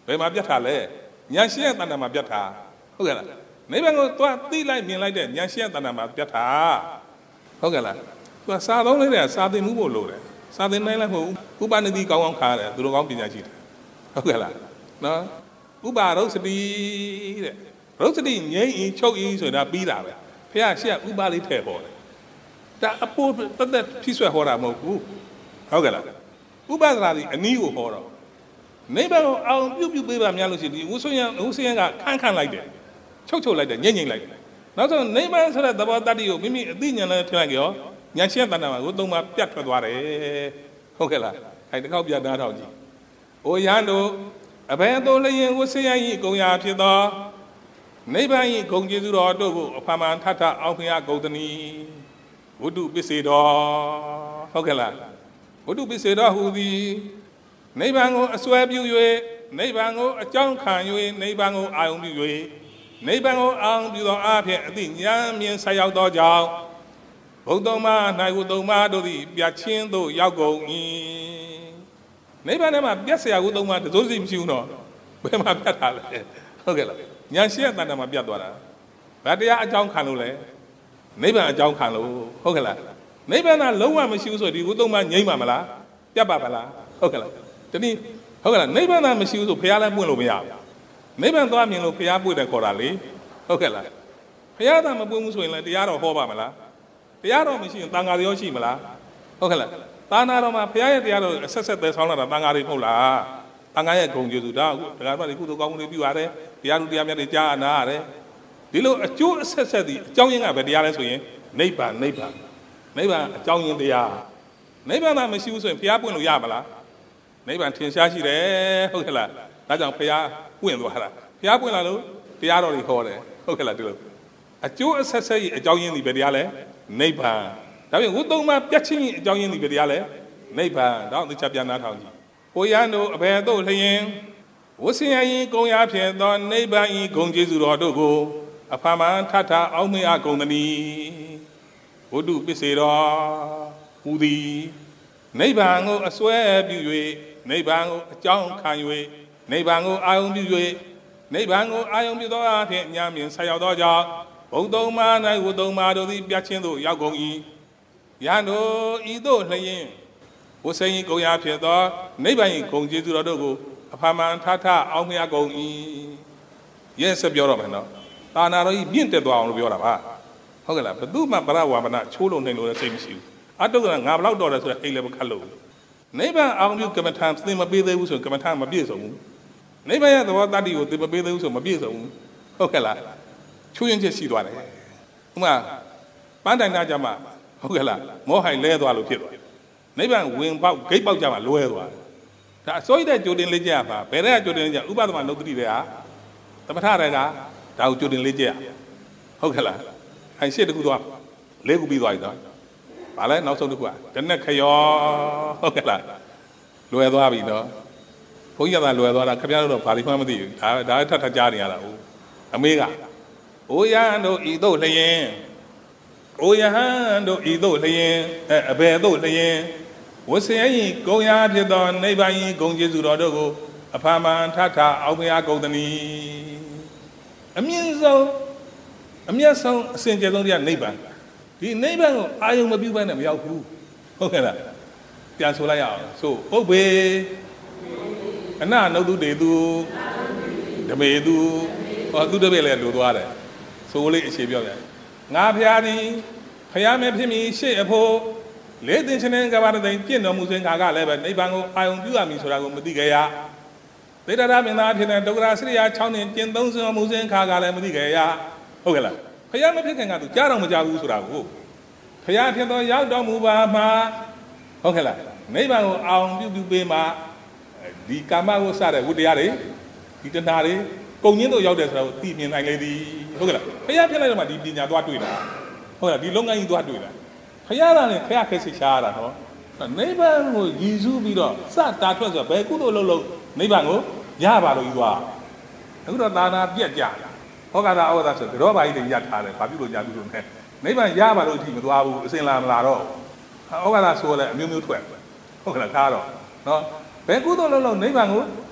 S2: ဘယ်မှာပြတ်ထားလဲညာရှိရဲ့တဏ္ဍာမှာပြတ်ထားဟုတ်ကဲ့လားနိဗ္ဗာန်ကိုသွားသိလိုက်မြင်လိုက်တဲ့ညာရှိရဲ့တဏ္ဍာမှာပြတ်ထားဟုတ်ကဲ့လားသူကစာသုံးလိုက်တဲ့စာသင်မှုဖို့လို့တယ်စာသင်နိုင်လိုက်ဖို့ဥပနိတိကောင်းကောင်းခါရတယ်သူတို့ကောင်းပညာရှိတယ်ဟုတ်ကဲ့လားနော်ဥပါရုပ်စတိတဲ့ရုပ်စတိငြိမ့်ရင်ချုပ်ရင်ဆိုတာပြီးတာပဲဖះရှက်ဥပါလေးထည့်ပေါ်တယ်ဒါအပိုးတက်တက်ဖြည့်ဆွဲဟောတာမဟုတ်ဘူးဟုတ်ကဲ့လားဥပဒနာဒီအနည်းကိုဟောတော့နိဗ္ဗာန်ကိုအောင်ပြုပေးပါများလို့ရှိရင်ဒီဝုဆွေယံကခန့်လိုက်တယ်ချုပ်လိုက်တယ်ညင်လိုက်တယ်နောက်ဆုံးနိဗ္ဗာန်ဆိုတဲ့သဘောတတ္တိကိုမိမိအသိဉာဏ်နဲ့ထည့်လိုက်ရောညာရှက်တဏ္ဍာမှာကိုသုံးပါပြတ်ထွက်သွားတယ်ဟုတ်ကဲ့လားအဲဒီတစ်ခေါက်ပြတ်သားတော့ကြည့်အိုယံတို့အဘယ်သို့လျင်ဝဆွေယံဤကုံရာဖြစ်သောနိဗ္ဗာန်ဤဂုဏ်ကျေးဇူးတော်တို့ကိုအဖာမှန်ထထအောင်ဖျားဂုဏ်တနီဝတ္ထုပစ္စေတော်ဟုတ်ကဲ့လားဝတ္ထုပစ္စေတော်ဟူသည်နိဗ္ဗာန်ကိုအစွဲပြု၍နိဗ္ဗာန်ကိုအကြောင်းခံ၍နိဗ္ဗာန်ကိုအာရုံပြု၍နိဗ္ဗာန်ကိုအာရုံပြုသောအားဖြင့်အသိဉာဏ်မြင်ဆက်ရောက်သောကြောင့်ဘုဒ္ဓမ၌ဟုသုံးပါတို့သည်ပြတ်ချင်းသို့ရောက်ကုန်၏နိဗ္ဗာန်ထဲမှာပြတ်เสียဟုသုံးပါတစိုးစီမရှိဘူးနော်ဘယ်မှာပြတ်တာလဲဟုတ်ကဲ့လားညာရှိတဲ့တဏ္ဍာမှာပြတ်သွားတာဗာတရားအကြောင်းခံလို့လဲနိဗ္ဗာန်အကြောင်းခံလို့ဟုတ်ကဲ့လားနိဗ္ဗာန်ကလုံးဝမရှိဘူးဆိုဒီဟုသုံးပါငြိမ့်ပါမလားပြတ်ပါမလားဟုတ်ကဲ့လားတနည်းဟုတ်ကဲ့လားနိဗ္ဗာန်မရှိဘူးဆိုဘုရားလည်းပွင့်လို့မရဘူးနိဗ္ဗာန်သွားမြင်လို့ဘုရားပွင့်တယ်ခေါ်တာလေဟုတ်ကဲ့လားဘုရားသာမပွင့်ဘူးဆိုရင်လည်းတရားတော်ဟောပါမလားတရားတော်မရှိရင်တန်ဃာရောရှိမလားဟုတ်ကဲ့လားသာနာတော်မှာဘုရားရဲ့တရားတော်အဆက်ဆက်သက်ဆောင်လာတာတန်ဃာတွေမဟုတ်လားတန်ဃာရဲ့ဂုဏ်ကျေးဇူးဒါအခုတရားတော်တွေကုသိုလ်ကောင်းမှုတွေပြုရတယ်တရားသူတရားမြတ်တွေကြားအနာရတယ်ဒီလိုအကျိုးအဆက်ဆက်ဒီအကြောင်းရင်းကပဲတရားလဲဆိုရင်နိဗ္ဗာန်အကြောင်းရင်းတရားနိဗ္ဗာန်သာမရှိဘူးဆိုရင်ဘုရားပွင့်လို့ရမလားနိဗ္ဗာန်ထင်ရှားရှိတယ်ဟုတ်ကဲ့လားဒါကြောင့်ဘုရားပွင့်သွားတာဘုရားပွင့်လာလို့တရားတော်တွေဟောတယ်ဟုတ်ကဲ့လားဒီလိုအကျိုးအဆက်ဆက်ရဲ့အကြောင်းရင်းဒီပဲတရားလဲနိဗ္ဗာန်ဒါပြင်ဝိသုံးပါပြတ်ချင်းအကြောင်းရင်းဒီပဲတရားလဲနိဗ္ဗာန်တော့သိချပြန်နာထောင်ကြည့်ကိုရန်တို့အဘယ်သို့လျင်ဝဆင်းရဲကုံရဖြစ်သောနိဗ္ဗာန်ဤဂုဏ်ကျေးဇူးတော်တို့ကိုအဖာမှန်ထထအောင်မေအဂုံတနီဝတ္ထုပစ္စေတော်ဟူသည်နိဗ္ဗာန်ကိုအစွဲပြု၍နိဗ္ဗာန်ကိုအကြောင်းခံ၍နိဗ္ဗာန်ကိုအာရုံပြု၍နိဗ္ဗာန်ကိုအာရုံပြုသောအဖြစ်ဉာဏ်မြင်ဆက်ရောက်သောကြောင့်ဘုံသုံးပါး၌ဝသုံးပါးတို့သည်ပြတ်ချင်းသို့ရောက်ကုန်၏ယံတို့ဤသို့လျင်ဝဆင်းကုံရဖြစ်သောနိဗ္ဗာန်၏ဂုဏ်ကျေးဇူးတော်တို့ကိုအဖာမှန်ထထအောင်မြတ်ကုန်၏ရဲ့ဆက်ပြောတော့မယ်နော်သာနာတော်ကြီးမြင့်တက်သွားအောင်လို့ပြောတာပါဟုတ်ကဲ့လားဘယ်သူမှပရဝါမနာချိုးလို့နေလို့စိတ်မရှိဘူးအတုကငါဘလောက်တော်တယ်ဆိုတော့အိမ်လည်းမခတ်လို့နိဗ္ဗာန်အောင်ပြုကမ္မထာသင်မပေးသေးဘူးဆိုကမ္မထာမပြည့်စုံဘူးနိဗ္ဗာန်ရဲ့သဘောတတ္တိကိုသင်မပေးသေးဘူးဆိုမပြည့်စုံဘူးဟုတ်ကဲ့လားချိုးရင်ချက်ရှိသွားတယ်ဥမာပန်းတိုင်နာကြမှာဟုတ်ကဲ့လားမောဟိုင်လဲသွားလို့ဖြစ်သွားနိဗ္ဗာန်ဝင်ပေါက်ဂိတ်ပေါက်ကြမှာလွဲသွားဒါအစိုးရတဲ့ကြိုတင်လေးကြရပါဘယ်တဲ့ကြိုတင်လေးကြဥပဒမနုတ္တိတွေကသမထတွေကဒါကိုကြိုတင်လေးကြရဟုတ်ကဲ့လားဟိုင်ရှေ့တခုသွားလေးခုပြီးသွားပြီတော့ဗာလဲနောက်ဆုံးတစ်ခုကတနက်ခရောဟုတ်ကဲ့လားလွယ်သွားပြီနော်ဘုန်းကြီးကလွယ်သွားတာခင်ဗျားတို့တော့ဘာလို့မှမသိဘူးဒါထပ်ကြားနေရတာဟုတ်အမေကအိုယံတို့ဤသို့လျင်အိုယဟန်တို့ဤသို့လျင်အဘယ်သို့လျင်ဝဆင်းရင်ဂုံရာဖြစ်သောနိဗ္ဗာန်၏ဂုဏ်ကျေးဇူးတော်တို့ကိုအဖာမှန်ထထအောင်မြတ်ကုန်သနည်းအမြင့်ဆုံးအမြတ်ဆုံးအစဉ်ကျေဆုံးတရားနိဗ္ဗာန်ဒီနိဗ္ဗာန်ကိုအာယုံမပြုဘဲနဲ့မရောက်ဘူးဟုတ်ကဲ့လားပြန်ဆိုလိုက်ရအောင်ဆိုပုပ္ပေအနနုတုတေသူဓမေသူဟောသူတပည့်လည်းလိုသွားတယ်ဆိုလေးအခြေပြောတယ်ငါဖျားသည်ဖျားမဲ့ဖြစ်မည်ရှေ့အဖို့လေးသိချင်းကဘာတဲ့ပြင့်တော်မူစဉ်ခါကလည်းပဲနိဗ္ဗာန်ကိုအာယုံပြုရမည်ဆိုတာကိုမသိကြရသေတ္တရမင်းသားဖြစ်တဲ့ဒုက္ခစရိယာ6နှစ်ကျင့်သုံးစွန်မူစဉ်ခါကလည်းမသိကြရဟုတ်ကဲ့လားဖျားမဖြစ်ခင်ကသူကြားတော့မကြားဘူးဆိုတာကိုဖျားဖြစ်သောရောက်တော်မူပါမှာဟုတ်ကဲ့လားနိဗ္ဗာန်ကိုအာယုံပြုပေးမှာဒီကာမကိုစတဲ့ဝိတရားတွေဒီတဏှာတွေကုန်ရင်းတို့ရောက်တယ်ဆိုတော့သိမြင်နိုင်လေသည်ဟုတ်ကဲ့လားဖျားဖြစ်လိုက်တော့မှဒီပညာသွားတွေ့တာဟုတ်လားဒီလုံငန်းကြီးသွားတွေ့တာဖျားလာရင်ဖျားခဲစိတ်ရှားရတာနော်နိဗ္ဗာန်ကိုရည်စူးပြီးတော့စတာထွက်ဆိုဘယ်ကုသိုလ်လုံးနိဗ္ဗာန်ကိုရပါလို့ယူသွားအခုတော့သာနာပြက်ကြဟောကတာဩဝါဒဆိုတော့ဘာကြီးတွေရထားတယ်ဘာပြုလို့ညာပြုလို့နဲ့နိဗ္ဗာန်ရပါလို့အထိမသွားဘူးအစင်လာမလာတော့ဩဝါဒဆိုလဲအမျိုးမျိုးထွက်ဟုတ်ကဲ့လားကားတော့နော်ဘယ်ကုသိုလ်လုံးနိဗ္ဗာန်ကို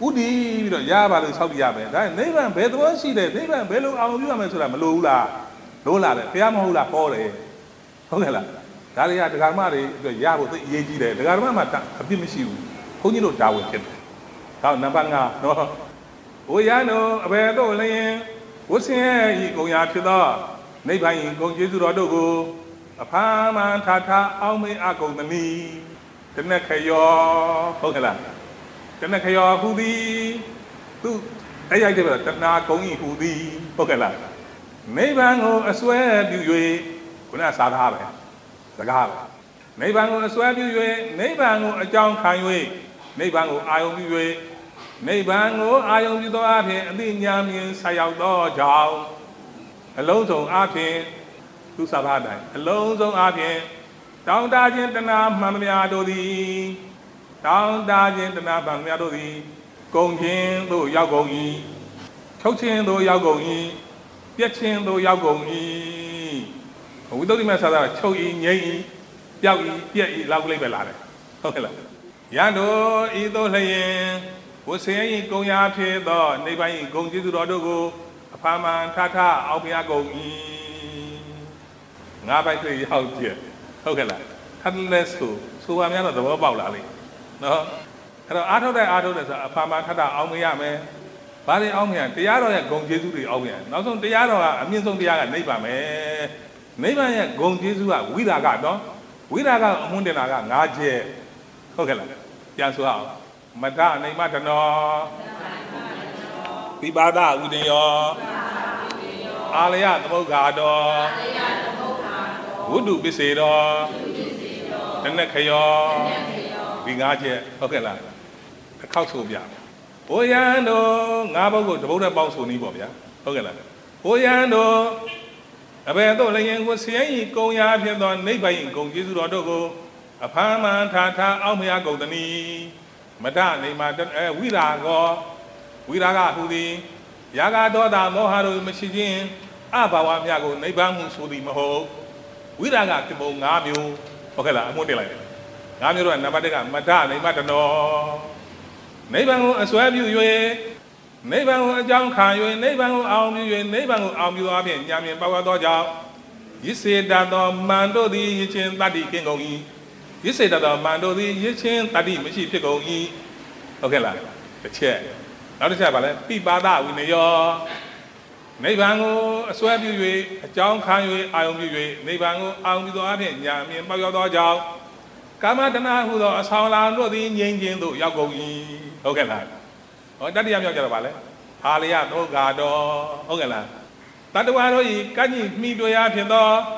S2: Udi, Yaba, the South Yaman, Neighbor, better see that neighbor, Bello, our Malula, Lola, Piamola, Pole, Hogela, Dalia, the Garmari, the Yabo, the Yeji, the Garmata, a Bimishu, who you know, Dawin. Now, Nabanga, no. Oyano, a better lane, what's here, go out to the neighbor, go to Rodogo, a palm and tata, Alme Ago, the knee, the Nekayo, Hogela. Cái này hudi tu ai ai thế vậy na công hudi ok là mấy bạn ngô xoay biểu duy cũng là sao đó vậy sao đó mấy bạn ngô xoay biểu duy mấy bạn ngô trong khai duy mấy bạn ngô ai ông biểu duy mấy bạn ngô ai ông biểu đó áp hiện đi nhà mình sai ao đó giàu lâu rồi áp hiện tu sao đó này lâu rồi áp hiện trong đại diện tân nam mà mình đôi đi Down Dajin the Naban Yadodi, Gong King do Yagongi, Chochin do Yagongi, Yachin do Yagongi. We don't even say Choi, Yay, Yawi, Yay, lovely Belade. Okay. Yano, Ido Layan, was saying going up here, the neighboring Gong to Rodogo, a Paman, Tata, Albiagongi. Nabai out here. Okay. Unless so I'm not the about No, out of that, a farmer had our Yame. Body Omian, the Yaro Gong Jesu the Omian. Not on the Yaro, I mean, on the Yaga neighbor, me. Neighbor Gong Jesu, we are got, no? We are got Mundanaga, Naje. Okay, Yansua, Madame, Matano, Pibada, Udio, Alia, the Mogado, Wudu Bisedo, the Nekayo. Bingaje, okay, la. The council, yeah. Oyano, Nabogo, the voter bounce on Nibobia, okay, la. Oyano, a better lane was saying, going up here on neighboring Gong Jesu Rodogo, a Pama, Tata, Almea Goldani, Madame, Wiraga, Hudi, Yaga Doda, Moharo, Machine, Abawa Yago, Neighbor Sudi Maho, Wiraga, Tibo, Nabu, okay, la, Modela. I'm your Nabadega, Madame, Matano. Neighbor, a swab you, neighbor, a young kind, neighbor, arm you, neighbor, arm you up in Yamin Power Doja. You say that the Mando the Yichin Tadi can go in. You say that the Mando the Yichin Tadi Michi Pico E. Okay, la, the chair. Now the Chabale, Pibada, we know. Neighbor, a swab you, a young kind, I own you, neighbor, arm you up in Yamin Power Doja. Kamadana who the Salan Rodi Yin do Yagogi, okay, lad. Oh, that is your valley. Halia, no gado, okay, lad. That the one can you meet to Yapindo?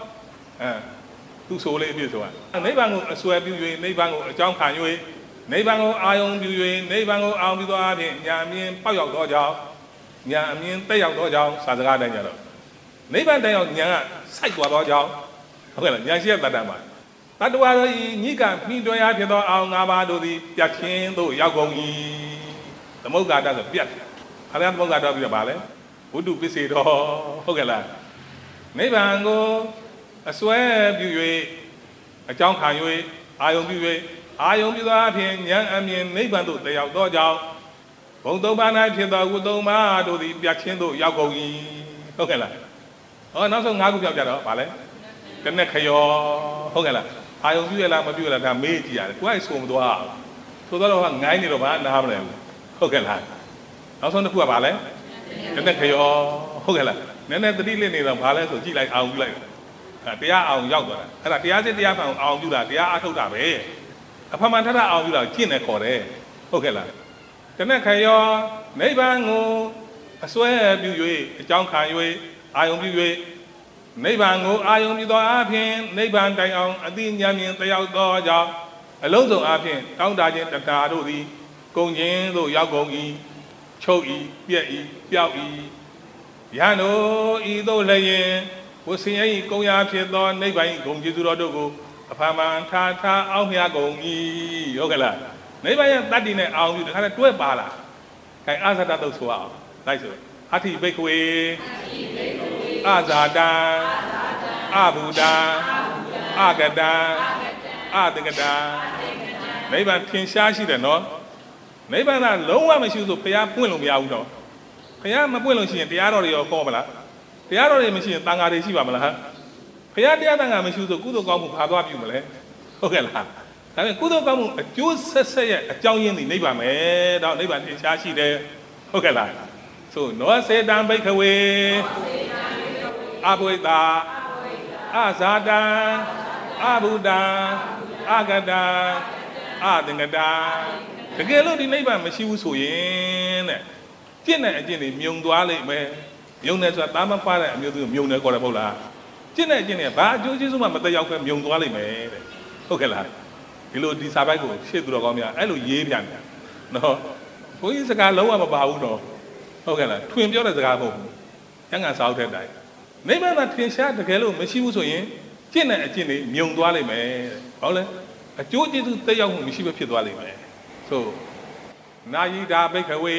S2: Two so late this one. A neighbor, a swab you, neighbor, a John Kanye, neighbor, I own you, neighbor, I'll be the Abin, Yamin, Payo Doja, Yamin, Payo Doja, Sadra Daniel. Neighbor, they are Yana, Psycho Doja. Okay, Yasia Badama. That was Nika, me do I have our Navado, the Yakin, do Yagogi. The Moga does a bit. I don't Moga of your ballet. Who do visit all Hogala? Nebango, a swear you, a John Kanye, I own you, I own you up in young I mean, Nebando, they outdoor job. Bondo Bana, Udoma, do the Yakin, do Yagogi. Hogala. Oh, not so Nago ballet. The Nekayo Hogala. I owe you a lamb of you that I made you. Why so do I? So that one 90 of one have them. Okay, also on the poor ballet. And then Kayo Hogala. Then the delay of ballet, so like our like. They are our younger. And at the other day, I found our you that they are out of it. A Pamantana our you like Kin and Core. Okay, then Kayo, Nebango, I swear, you, a John Kanye, I owe you. Nebango, I own you, Apin, Neban Dion, a din Yamin, the outdoor job. A load of Apin, down Dajin, the Tadodi, Gong Yin, do Yagogi, Choi, Yai, Yai. Yano, Ido Layan, was saying, Go Yapin, Neban, Gong Jizu Rodogo, a Paman, Tata, Almia Gongi, Yogala. Neban, that didn't out you, the kind of 12 bala. I answer that those who are. Nice. Hati Bakeway. Azada, Abuda, Agada, Adagada. Maybe I'm King Shashi, no? နိဗ္ဗာန်ကလုံးဝမရှိဘူးဆိုဘုရားပွင့်လို့မရဘူးတော့ဘုရားမပွင့်လို့ရှိရင်တရားတော်တွေရောခေါ်မလားတရားတော်တွေမရှိရင်တန်ဃာတွေရှိပါမလားဘုရားတရားတန်ဃာမရှိဘူးဆိုကုသိုလ်ကောင်းမှုဘာသွားပြုမလဲဟုတ်ကဲ့လားဒါပေမဲ့ကုသိုလ်ကောင်းမှုအကျိုးဆက်ဆက်ရဲ့အကြောင်းရင်းဒီနိဗ္ဗာန်ပဲတော့နိဗ္ဗာန်ထင်ရှားရှိတယ်ဟုတ်ကဲ့လားဆိုနောစေတံဘိခဝေအဘွေတာအဇာတံအဘုဒ္ဓံအဂတံအသင်္ကတံတကယ်လို့ဒီနိဗ္ဗာန်မရှိဘူးဆိုရင်တဲ့ကျင့်တဲ့အကျင့်တွေမြုံသွားလိမ့်မယ်မြုံတယ်ဆိုတာတာမဖားတဲ့အမျိုးသူမြုံတယ်ခေါ်တယ်မဟုတ်လားကျင့်တဲ့အကျင့်တွေဘာအကျိုးကျေးဇူးမှမတက်ရောက်ခဲမြုံသွားလိမ့်မယ်တဲ့ဟုတ်ကဲ့လားဒီလိုဒီစာပိုက်ကိုရှေ့သူတော်ကောင်းများအဲ့လိုရေးပြန်တယ်နော်ဘုန်းကြီးစကားလုံးဝမပါဘူးတော့ဟုတ်ကဲ့လားထွင်ပြောတဲ့စကားမဟုတ်ဘူးကျန်ကန်စာအုပ်တဲ့အတိုင်းနိဗ္ဗာန်မှာထင်ရှားတကယ်လို့မရှိဘူးဆိုရင်ကျင့်တဲ့အကျင့်တွေမြုံသွားလိမ့်မယ်ဟုတ်လဲအကျိုးကျေးဇူးတက်ရောက်မှုမရှိဘဲဖြစ်သွားလိမ့်မယ်ဆိုနာယိတာဘိခဝေ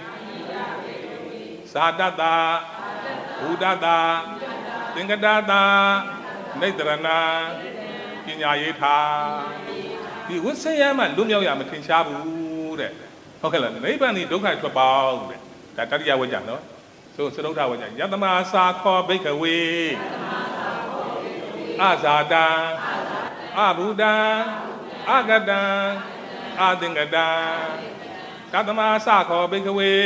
S2: ဇာတတဘုဒ္ဓတာသင်္ကတတာနိတရဏပညာရေးထာဒီဝိဆယမလွတ်မြောက်ရမထင်ရှားဘူးတဲ့ဟုတ်ကဲ့လားနိဗ္ဗာန်ဒီဒုက္ခထွက်ပေါက်တဲ့ဒါတတိယဝိဇ္ဇာနော်ဆိုသရုပ်ထဝိဇ္ဇာယတမစာခောဘိခဝေအဇာတံအဘုဒ္ဓံအဂတံအသင်္ကတံကတမစာခောဘိခဝေ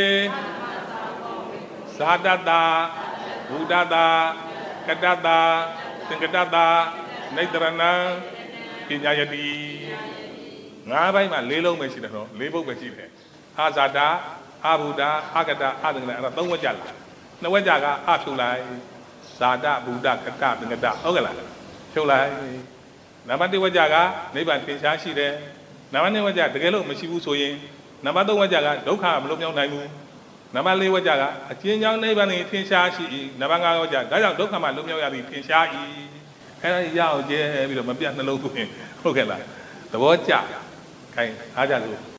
S2: ဇာတတဘုဒ္ဓတာကတတသင်္ကတတာနိတရဏပညာယတိ၅ဘိုင်းမှာ၄လုံးပဲရှိတယ်နော်၄ပုဒ်ပဲရှိတယ်အာဇာတာအဘုဒ္ဓအဂတအသင်္ကတအဲ့ဒါ၃ဝက်ကြလား၂ဝက်ကြကအဖြုတ်လိုက်ဇာတဘုဒ္ဓကတသင်္ကတဟုတ်ကဲ့လားဖြုတ်လိုက်နံပါတ်1ဝက်ကြကနိဗ္ဗာန်ထင်ရှားရှိတယ်နံပါတ်2ဝက်ကြတကယ်လို့မရှိဘူးဆိုရင်နံပါတ်3ဝက်ကြကဒုက္ခမလွတ်မြောက်နိုင်ဘူးနံပါတ်4ဝက်ကြကအကျဉ်းချောင်းနိဗ္ဗာန်ထင်ရှားရှိ၏နံပါတ်5ဝက်ကြဒါကြောင့်ဒုက္ခမှလွတ်မြောက်ရသည်ထင်ရှား၏အဲ့ဒါရအောင်ကျဲပြီးတော့မပြတ်နှလုံးသွင်းဟုတ်ကဲ့လားသဘောကျခိုင်းအားကြလို့